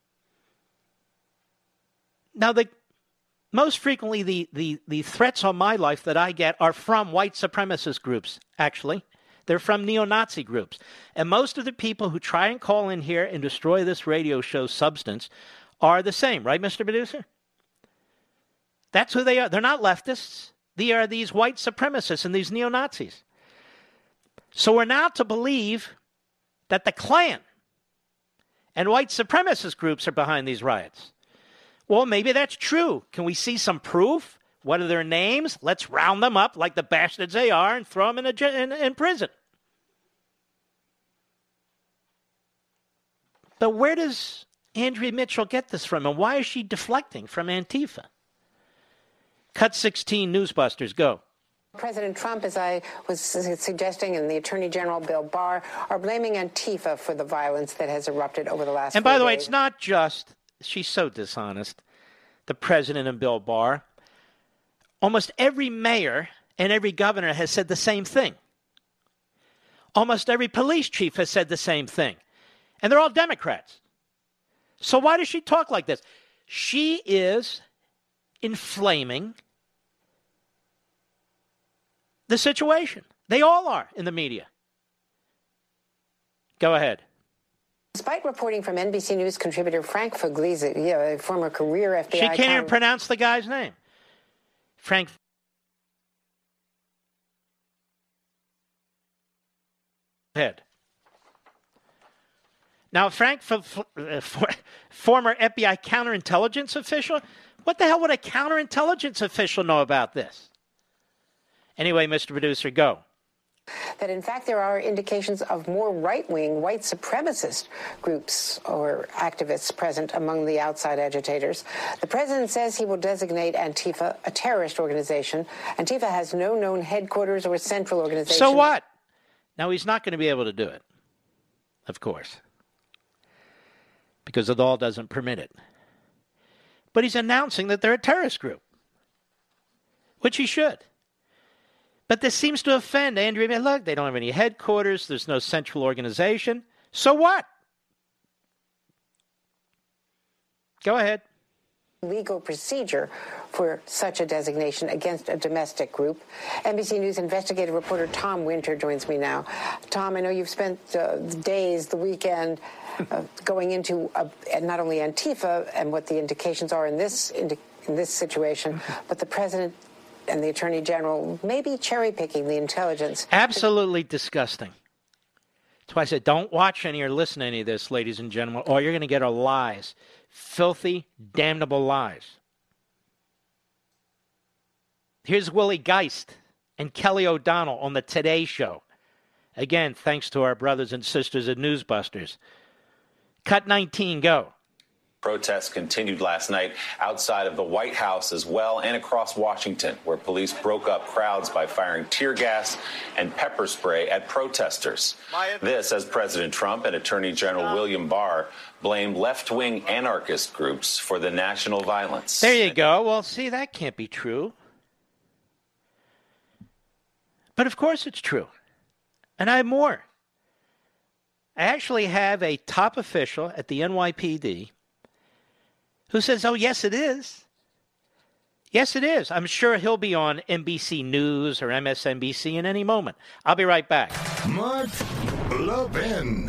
[SPEAKER 1] Now, the most frequently the, the, the threats on my life that I get are from white supremacist groups, actually. They're from neo-Nazi groups. And most of the people who try and call in here and destroy this radio show's substance are the same, right, Mister Producer? That's who they are. They're not leftists. They are these white supremacists and these neo-Nazis. So we're now to believe that the Klan and white supremacist groups are behind these riots. Well, maybe that's true. Can we see some proof? What are their names? Let's round them up like the bastards they are and throw them in, a, in, in prison. But where does Andrea Mitchell get this from? And why is she deflecting from Antifa? Cut sixteen, Newsbusters, go.
[SPEAKER 10] President Trump, as I was suggesting, and the Attorney General Bill Barr are blaming Antifa for the violence that has erupted over the last
[SPEAKER 1] And by the way,
[SPEAKER 10] days.
[SPEAKER 1] it's not just, she's so dishonest, the president and Bill Barr. Almost every mayor and every governor has said the same thing. Almost every police chief has said the same thing. And they're all Democrats. So why does she talk like this? She is inflaming the situation. They all are in the media. Go ahead.
[SPEAKER 10] Despite reporting from N B C News contributor Frank Pugliese, yeah, a former career F B I...
[SPEAKER 1] She can't even pronounce the guy's name. Frank head. Now, Frank, f- f- former F B I counterintelligence official, what the hell would a counterintelligence official know about this? Anyway, Mister Producer, go.
[SPEAKER 10] That, in fact, there are indications of more right-wing, white supremacist groups or activists present among the outside agitators. The president says he will designate Antifa a terrorist organization. Antifa has no known headquarters or central organization.
[SPEAKER 1] So what? Now, he's not going to be able to do it, of course, because the law doesn't permit it. But he's announcing that they're a terrorist group, which he should. But this seems to offend Andrea. Look, they don't have any headquarters. There's no central organization. So what? Go ahead.
[SPEAKER 10] Legal procedure for such a designation against a domestic group. N B C News investigative reporter Tom Winter joins me now. Tom, I know you've spent uh, the days, the weekend, uh, going into uh, not only Antifa and what the indications are in this in, in this situation, but the president and the Attorney General maybe cherry-picking the intelligence.
[SPEAKER 1] Absolutely disgusting. That's why I said don't watch any or listen to any of this, ladies and gentlemen. All you're going to get are lies. Filthy, damnable lies. Here's Willie Geist and Kelly O'Donnell on the Today Show. Again, thanks to our brothers and sisters at Newsbusters. Cut nineteen, go.
[SPEAKER 11] Protests continued last night outside of the White House as well and across Washington, where police broke up crowds by firing tear gas and pepper spray at protesters. This as President Trump and Attorney General William Barr blamed left-wing anarchist groups for the national violence.
[SPEAKER 1] There you go. Well, see, that can't be true. But of course it's true. And I have more. I actually have a top official at the N Y P D who says, oh, yes, it is. Yes, it is. I'm sure he'll be on N B C News or M S N B C in any moment. I'll be right back.
[SPEAKER 2] Mark Levin.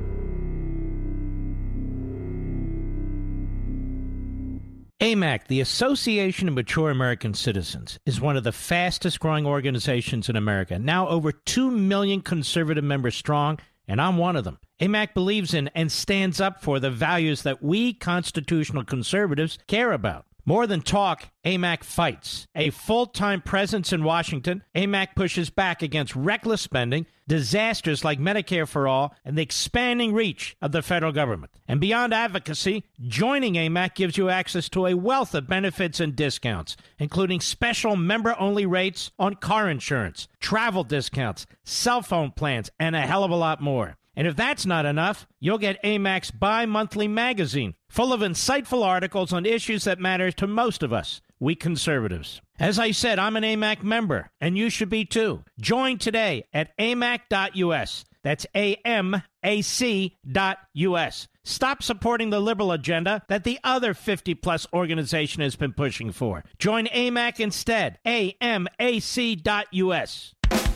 [SPEAKER 4] A M A C, the Association of Mature American Citizens, is one of the fastest-growing organizations in America, now over two million conservative members strong, and I'm one of them. A M A C believes in and stands up for the values that we constitutional conservatives care about. More than talk, A M A C fights. A full-time presence in Washington, A M A C pushes back against reckless spending, disasters like Medicare for All, and the expanding reach of the federal government. And beyond advocacy, joining A M A C gives you access to a wealth of benefits and discounts, including special member-only rates on car insurance, travel discounts, cell phone plans, and a hell of a lot more. And if that's not enough, you'll get A M A C's bi-monthly magazine, full of insightful articles on issues that matter to most of us, we conservatives. As I said, I'm an A M A C member, and you should be too. Join today at A M A C dot U S. That's A M A C dot U S. Stop supporting the liberal agenda that the other fifty-plus organization has been pushing for. Join A M A C instead. A M A C dot U S.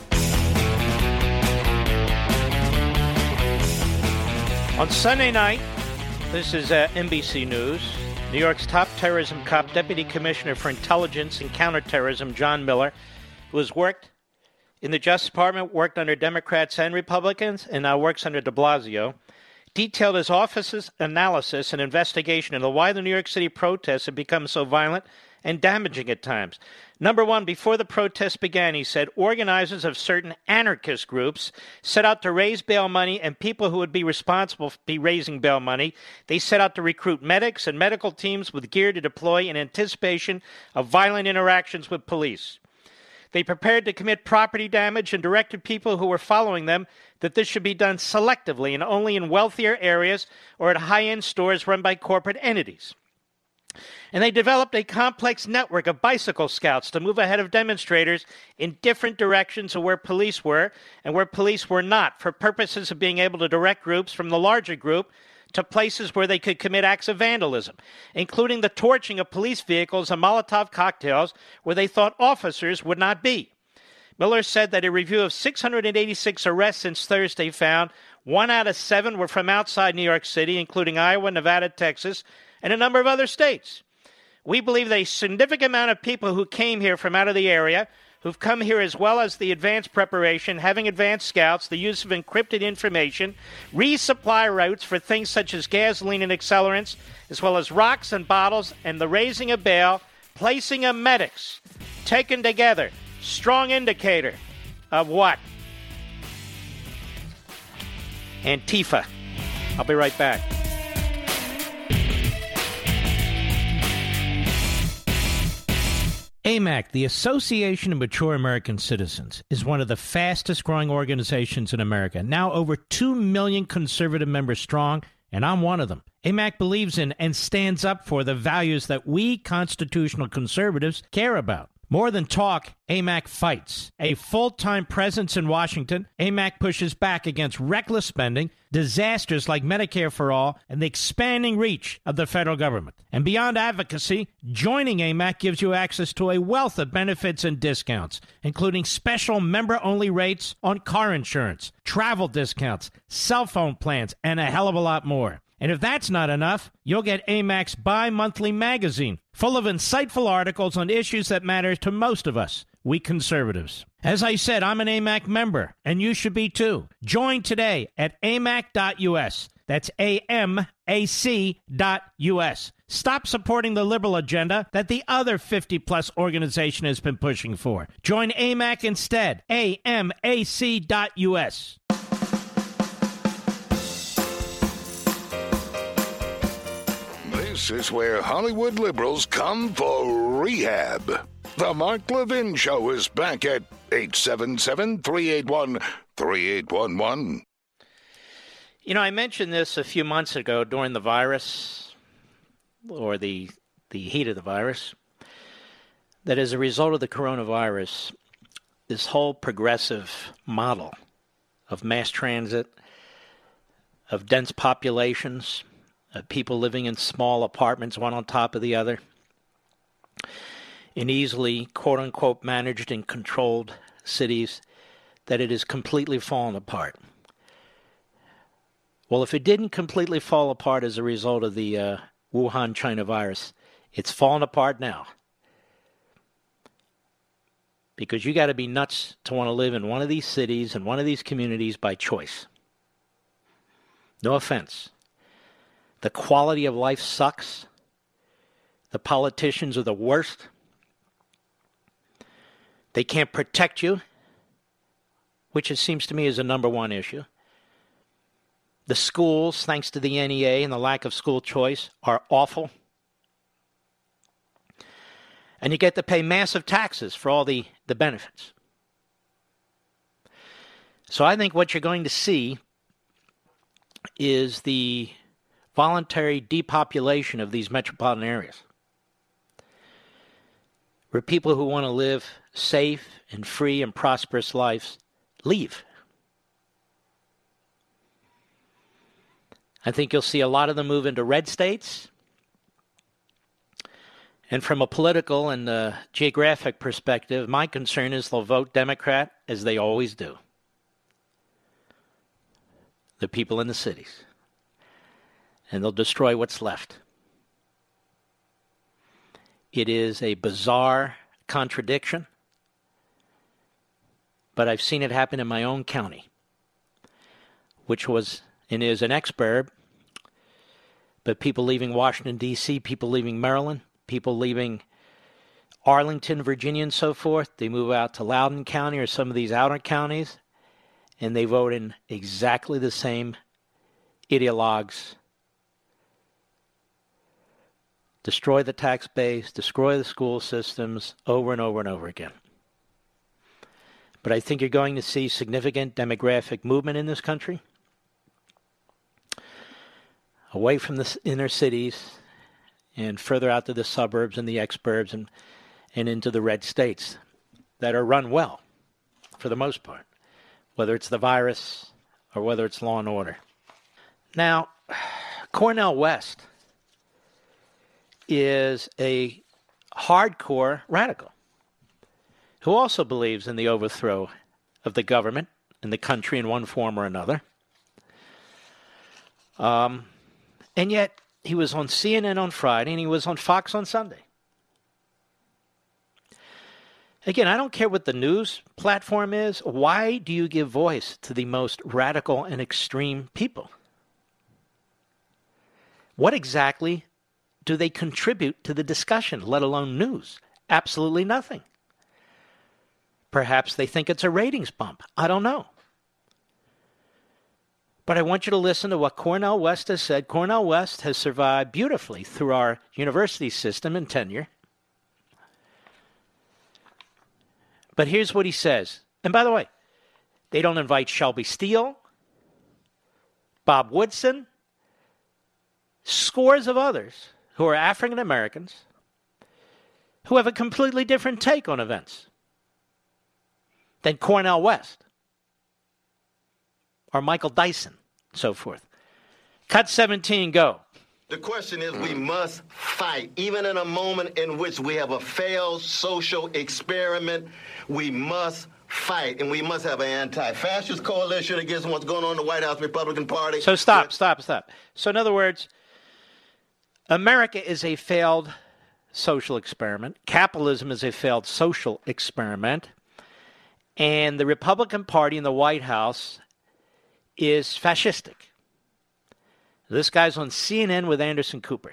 [SPEAKER 1] On Sunday night, this is uh, N B C News, New York's top terrorism cop, Deputy Commissioner for Intelligence and Counterterrorism, John Miller, who has worked in the Justice Department, worked under Democrats and Republicans, and now works under de Blasio, detailed his office's analysis and investigation into why the New York City protests have become so violent and damaging at times. Number one, before the protests began, he said, organizers of certain anarchist groups set out to raise bail money, and people who would be responsible for be raising bail money, they set out to recruit medics and medical teams with gear to deploy in anticipation of violent interactions with police. They prepared to commit property damage and directed people who were following them that this should be done selectively and only in wealthier areas or at high-end stores run by corporate entities. And they developed a complex network of bicycle scouts to move ahead of demonstrators in different directions of where police were and where police were not, for purposes of being able to direct groups from the larger group to places where they could commit acts of vandalism, including the torching of police vehicles and Molotov cocktails where they thought officers would not be. Miller said that a review of six hundred eighty-six arrests since Thursday found one out of seven were from outside New York City, including Iowa, Nevada, Texas, and a number of other states. We believe that a significant amount of people who came here from out of the area, who've come here as well as the advanced preparation, having advanced scouts, the use of encrypted information, resupply routes for things such as gasoline and accelerants, as well as rocks and bottles, and the raising of bail, placing of medics, taken together. Strong indicator of what? Antifa. I'll be right back.
[SPEAKER 4] A M A C, the Association of Mature American Citizens, is one of the fastest growing organizations in America. Now over two million conservative members strong, and I'm one of them. A M A C believes in and stands up for the values that we constitutional conservatives care about. More than talk, A M A C fights. A full-time presence in Washington, A M A C pushes back against reckless spending, disasters like Medicare for All, and the expanding reach of the federal government. And beyond advocacy, joining A M A C gives you access to a wealth of benefits and discounts, including special member-only rates on car insurance, travel discounts, cell phone plans, and a hell of a lot more. And if that's not enough, you'll get A M A C's bi-monthly magazine, full of insightful articles on issues that matter to most of us, we conservatives. As I said, I'm an A M A C member, and you should be too. Join today at A M A C dot U S. That's A M A C dot U S. Stop supporting the liberal agenda that the other fifty-plus organization has been pushing for. Join A M A C instead. A M A C dot U S.
[SPEAKER 2] This is where Hollywood liberals come for rehab. The Mark Levin Show is back at eight seven seven, three eight one, three eight one one.
[SPEAKER 1] You know, I mentioned this a few months ago during the virus, or the the heat of the virus, that as a result of the coronavirus, this whole progressive model of mass transit, of dense populations, of people living in small apartments, one on top of the other, in easily, quote-unquote, managed and controlled cities, that it has completely fallen apart. Well, if it didn't completely fall apart as a result of the uh, Wuhan, China virus, it's fallen apart now. Because you got to be nuts to want to live in one of these cities and one of these communities by choice. No offense. The quality of life sucks. The politicians are the worst. They can't protect you, which it seems to me is a number one issue. The schools, thanks to the N E A and the lack of school choice, are awful. And you get to pay massive taxes for all the, the benefits. So I think what you're going to see is the voluntary depopulation of these metropolitan areas, where people who want to live safe and free and prosperous lives leave. I think you'll see a lot of them move into red states. And from a political and uh, geographic perspective, my concern is they'll vote Democrat, as they always do. The people in the cities. And they'll destroy what's left. It is a bizarre contradiction, but I've seen it happen in my own county, which was and is an exurb, but people leaving Washington, D C, people leaving Maryland, people leaving Arlington, Virginia, and so forth, they move out to Loudoun County or some of these outer counties, and they vote in exactly the same ideologues. Destroy the tax base, destroy the school systems over and over and over again. But I think you're going to see significant demographic movement in this country, away from the inner cities and further out to the suburbs and the exurbs and, and into the red states that are run well, for the most part, whether it's the virus or whether it's law and order. Now, Cornel West is a hardcore radical who also believes in the overthrow of the government and the country in one form or another. Um, and yet he was on C N N on Friday and he was on Fox on Sunday. Again, I don't care what the news platform is. Why do you give voice to the most radical and extreme people? What exactly do they contribute to the discussion, let alone news? Absolutely nothing. Perhaps they think it's a ratings bump. I don't know. But I want you to listen to what Cornel West has said. Cornel West has survived beautifully through our university system and tenure. But here's what he says. And by the way, they don't invite Shelby Steele, Bob Woodson, scores of others who are African Americans who have a completely different take on events than Cornel West or Michael Dyson, so forth. Cut seventeen, go.
[SPEAKER 12] The question is, we must fight. Even in a moment in which we have a failed social experiment, we must fight, and we must have an anti-fascist coalition against what's going on in the White House Republican Party.
[SPEAKER 1] So stop, stop, stop. So in other words, America is a failed social experiment. Capitalism is a failed social experiment. And the Republican Party in the White House is fascistic. This guy's on C N N with Anderson Cooper.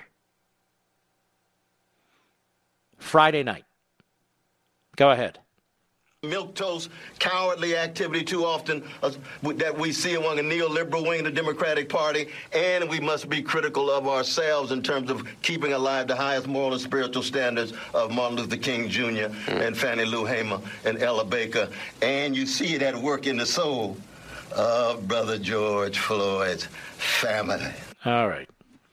[SPEAKER 1] Friday night. Go ahead.
[SPEAKER 12] Milquetoast, cowardly activity too often uh, that we see among a neoliberal wing of the Democratic Party, and we must be critical of ourselves in terms of keeping alive the highest moral and spiritual standards of Martin Luther King Junior Mm. and Fannie Lou Hamer and Ella Baker, and you see it at work in the soul of Brother George Floyd's family.
[SPEAKER 1] All right.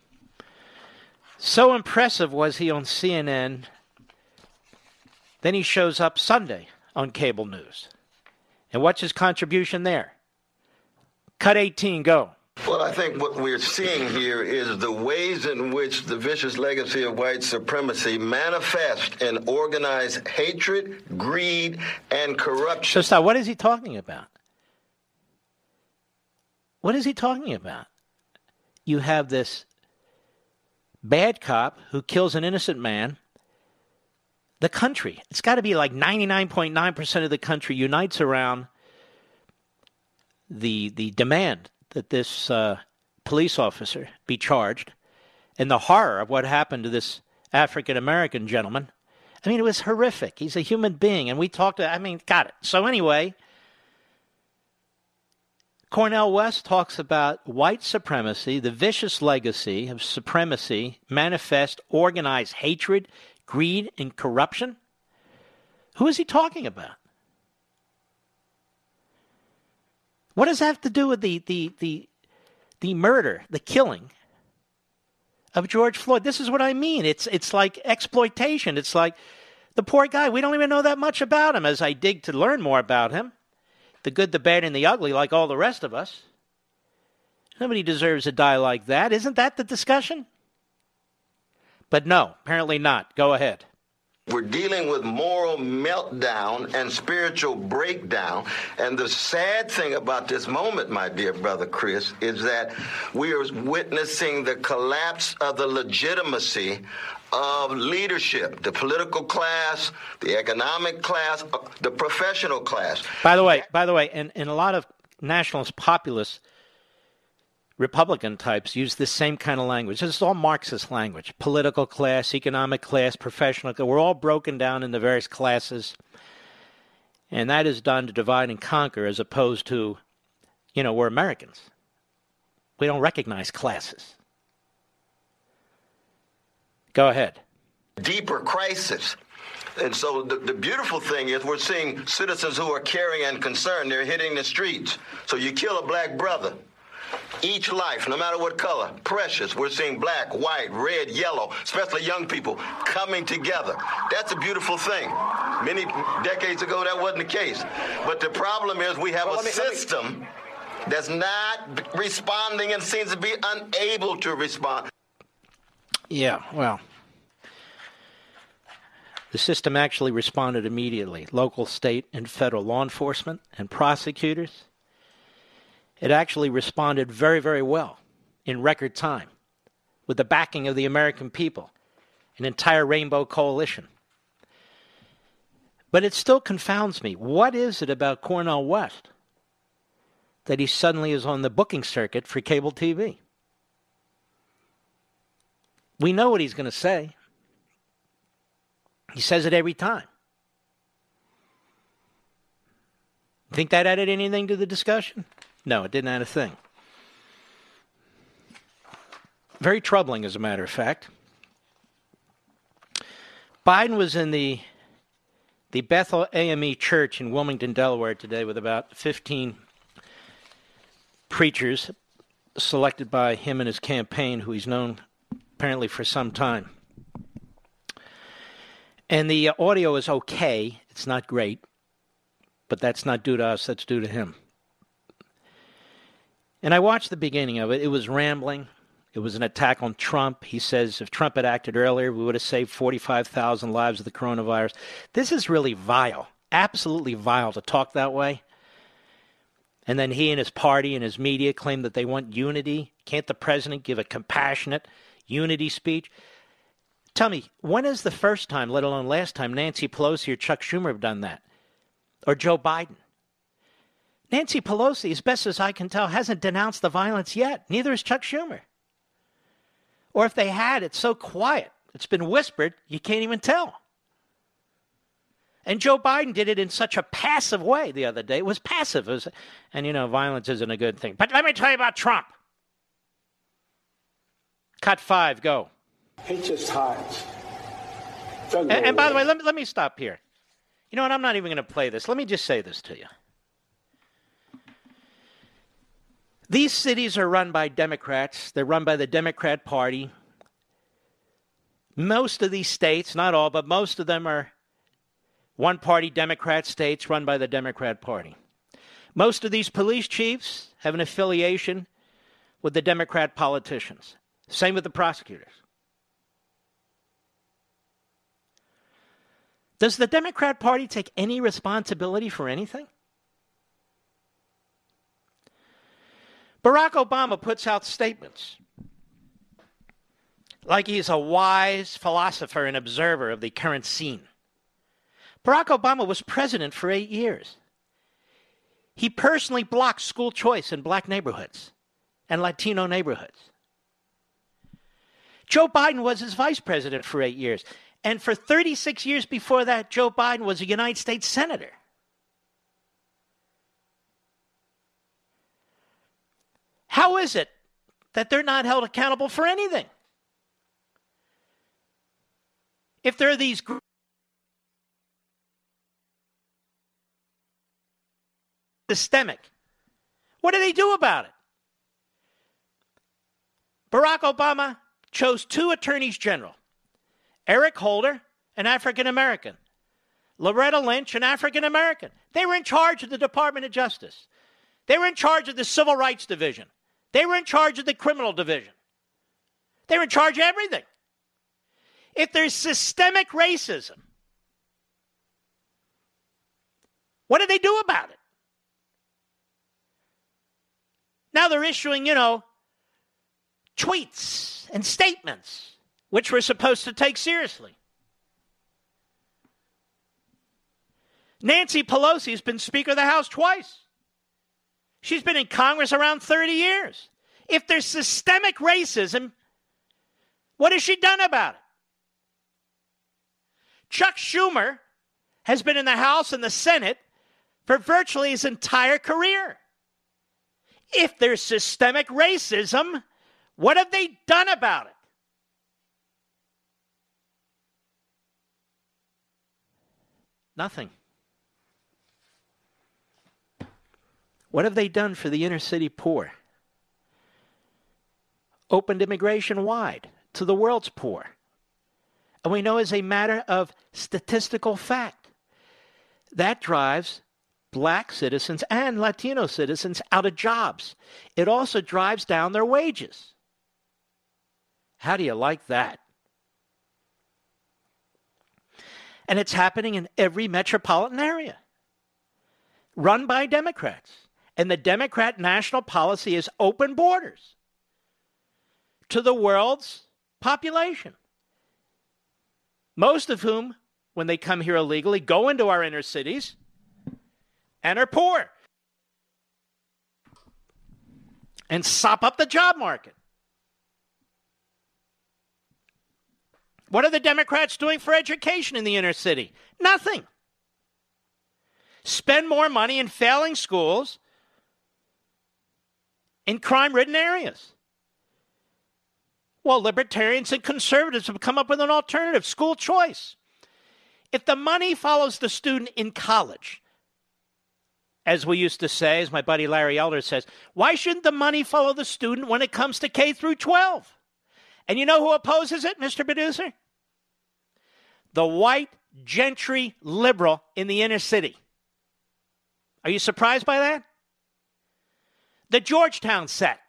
[SPEAKER 1] So impressive was he on C N N, then he shows up Sunday on cable news. And what's his contribution there? Cut eighteen, go.
[SPEAKER 12] Well, I think what we're seeing here is the ways in which the vicious legacy of white supremacy manifests in organized hatred, greed, and corruption.
[SPEAKER 1] So stop. What is he talking about? What is he talking about? You have this bad cop who kills an innocent man. The country, it's got to be like ninety-nine point nine percent of the country unites around the the demand that this uh, police officer be charged, and the horror of what happened to this African-American gentleman. I mean, it was horrific. He's a human being, and we talked to, I mean, got it. So anyway, Cornel West talks about white supremacy, the vicious legacy of supremacy, manifest, organized hatred, greed, and corruption. Who is he talking about? What does that have to do with the the the the murder, the killing of George Floyd? This is what I mean. It's it's like exploitation. It's like the poor guy. We don't even know that much about him as I dig to learn more about him. The good, the bad, and the ugly, like all the rest of us. Nobody deserves to die like that. Isn't that the discussion? But no, apparently not. Go ahead.
[SPEAKER 12] We're dealing with moral meltdown and spiritual breakdown. And the sad thing about this moment, my dear brother Chris, is that we are witnessing the collapse of the legitimacy of leadership, the political class, the economic class, the professional class.
[SPEAKER 1] By the way, by the way, and, and a lot of nationalist populist Republican types use this same kind of language. This is all Marxist language. Political class, economic class, professional class. We're all broken down into various classes. And that is done to divide and conquer as opposed to, you know, we're Americans. We don't recognize classes. Go ahead.
[SPEAKER 12] Deeper crisis. And so the, the beautiful thing is we're seeing citizens who are caring and concerned. They're hitting the streets. So you kill a black brother. Each life, no matter what color, precious. We're seeing black, white, red, yellow, especially young people coming together. That's a beautiful thing. Many decades ago, that wasn't the case. But the problem is we have well, a me, system me... that's not responding and seems to be unable to respond.
[SPEAKER 1] Yeah, well, the system actually responded immediately. Local, state, and federal law enforcement and prosecutors. It actually responded very, very well in record time with the backing of the American people, an entire rainbow coalition. But it still confounds me. What is it about Cornel West that he suddenly is on the booking circuit for cable T V? We know what he's going to say. He says it every time. Think that added anything to the discussion? No, it didn't add a thing. Very troubling, as a matter of fact. Biden was in the the Bethel A M E Church in Wilmington, Delaware today with about fifteen preachers selected by him and his campaign, who he's known apparently for some time. And the audio is okay. It's not great. But that's not due to us. That's due to him. And I watched the beginning of it. It was rambling. It was an attack on Trump. He says if Trump had acted earlier, we would have saved forty-five thousand lives of the coronavirus. This is really vile, absolutely vile to talk that way. And then he and his party and his media claim that they want unity. Can't the president give a compassionate unity speech? Tell me, when is the first time, let alone last time, Nancy Pelosi or Chuck Schumer have done that? Or Joe Biden? Nancy Pelosi, as best as I can tell, hasn't denounced the violence yet. Neither has Chuck Schumer. Or if they had, it's so quiet. It's been whispered, you can't even tell. And Joe Biden did it in such a passive way the other day. It was passive. It was, and, you know, violence isn't a good thing. But let me tell you about Trump. Cut five, go.
[SPEAKER 13] He just hides.
[SPEAKER 1] And, and by the way, let me, let me stop here. You know what? I'm not even going to play this. Let me just say this to you. These cities are run by Democrats. They're run by the Democrat Party. Most of these states, not all, but most of them are one-party Democrat states run by the Democrat Party. Most of these police chiefs have an affiliation with the Democrat politicians. Same with the prosecutors. Does the Democrat Party take any responsibility for anything? Barack Obama puts out statements like he's a wise philosopher and observer of the current scene. Barack Obama was president for eight years. He personally blocked school choice in black neighborhoods and Latino neighborhoods. Joe Biden was his vice president for eight years. And for thirty-six years before that, Joe Biden was a United States senator. How is it that they're not held accountable for anything? If there are these groups systemic, what do they do about it? Barack Obama chose two attorneys general. Eric Holder, an African-American. Loretta Lynch, an African-American. They were in charge of the Department of Justice. They were in charge of the Civil Rights Division. They were in charge of the Criminal Division. They were in charge of everything. If there's systemic racism, what do they do about it? Now they're issuing, you know, tweets and statements which we're supposed to take seriously. Nancy Pelosi has been Speaker of the House twice. She's been in Congress around thirty years. If there's systemic racism, what has she done about it? Chuck Schumer has been in the House and the Senate for virtually his entire career. If there's systemic racism, what have they done about it? Nothing. What have they done for the inner city poor? Opened immigration wide to the world's poor. And we know as a matter of statistical fact, that drives black citizens and Latino citizens out of jobs. It also drives down their wages. How do you like that? And it's happening in every metropolitan area, run by Democrats. And the Democrat national policy is open borders to the world's population, most of whom when they come here illegally, go into our inner cities, and are poor. And sop up the job market. What are the Democrats doing for education in the inner city? Nothing. Spend more money in failing schools in crime-ridden areas. Well, libertarians and conservatives have come up with an alternative, school choice. If the money follows the student in college, as we used to say, as my buddy Larry Elder says, why shouldn't the money follow the student when it comes to K through twelve? And you know who opposes it, Mister Producer? The white gentry liberal in the inner city. Are you surprised by that? The Georgetown set.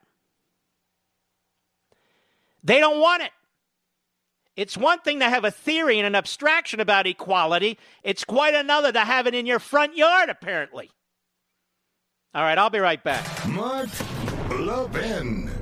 [SPEAKER 1] They don't want it. It's one thing to have a theory and an abstraction about equality. It's quite another to have it in your front yard, apparently. All right, I'll be right back.
[SPEAKER 2] Mark Levin.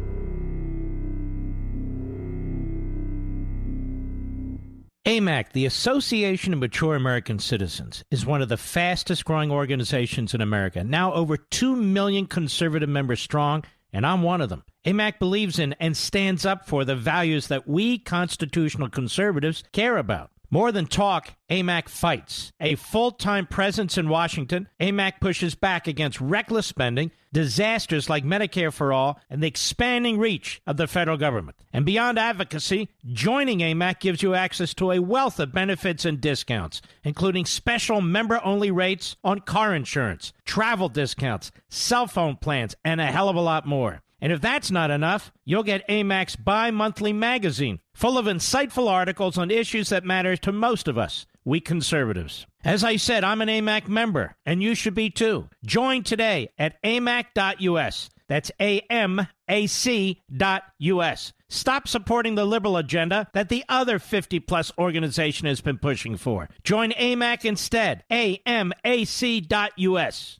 [SPEAKER 4] A M A C, the Association of Mature American Citizens, is one of the fastest growing organizations in America. Now over two million conservative members strong, and I'm one of them. A M A C believes in and stands up for the values that we constitutional conservatives care about. More than talk, A M A C fights. A full-time presence in Washington, A M A C pushes back against reckless spending, disasters like Medicare for All, and the expanding reach of the federal government. And beyond advocacy, joining A M A C gives you access to a wealth of benefits and discounts, including special member-only rates on car insurance, travel discounts, cell phone plans, and a hell of a lot more. And if that's not enough, you'll get A M A C's bi-monthly magazine, full of insightful articles on issues that matter to most of us, we conservatives. As I said, I'm an A M A C member, and you should be too. Join today at A M A C dot U S. That's A M A C dot U S. Stop supporting the liberal agenda that the other fifty-plus organization has been pushing for. Join A M A C instead. A M A C dot U S.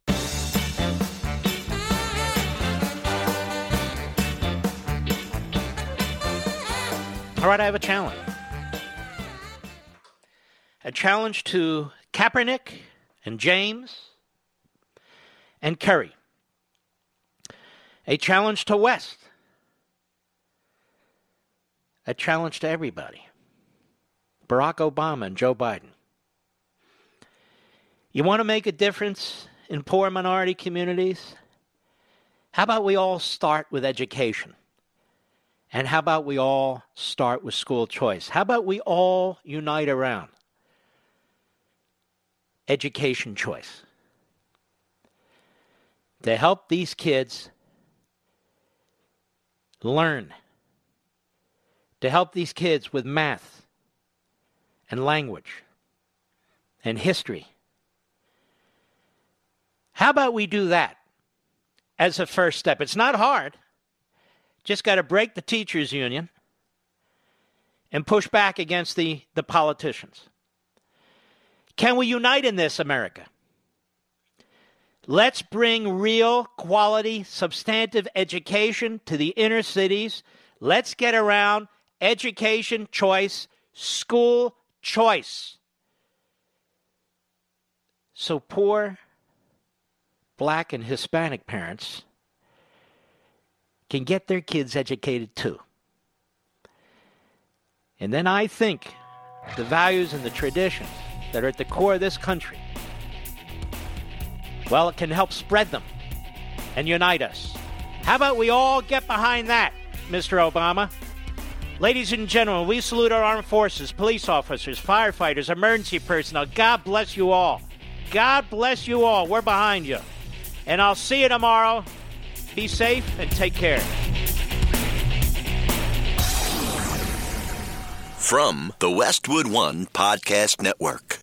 [SPEAKER 1] All right, I have a challenge. A challenge to Kaepernick and James and Kerry. A challenge to West. A challenge to everybody. Barack Obama and Joe Biden. You want to make a difference in poor minority communities? How about we all start with education? And how about we all start with school choice? How about we all unite around education choice to help these kids learn, to help these kids with math and language and history? How about we do that as a first step? It's not hard. Just got to break the teachers' union and push back against the, the politicians. Can we unite in this, America? Let's bring real, quality, substantive education to the inner cities. Let's get around education choice, school choice. So poor Black and Hispanic parents can get their kids educated too. And then I think the values and the traditions that are at the core of this country, well, it can help spread them and unite us. How about we all get behind that, Mister Obama? Ladies and gentlemen, we salute our armed forces, police officers, firefighters, emergency personnel. God bless you all. God bless you all. We're behind you. And I'll see you tomorrow. Be safe and take care.
[SPEAKER 5] From the Westwood One Podcast Network.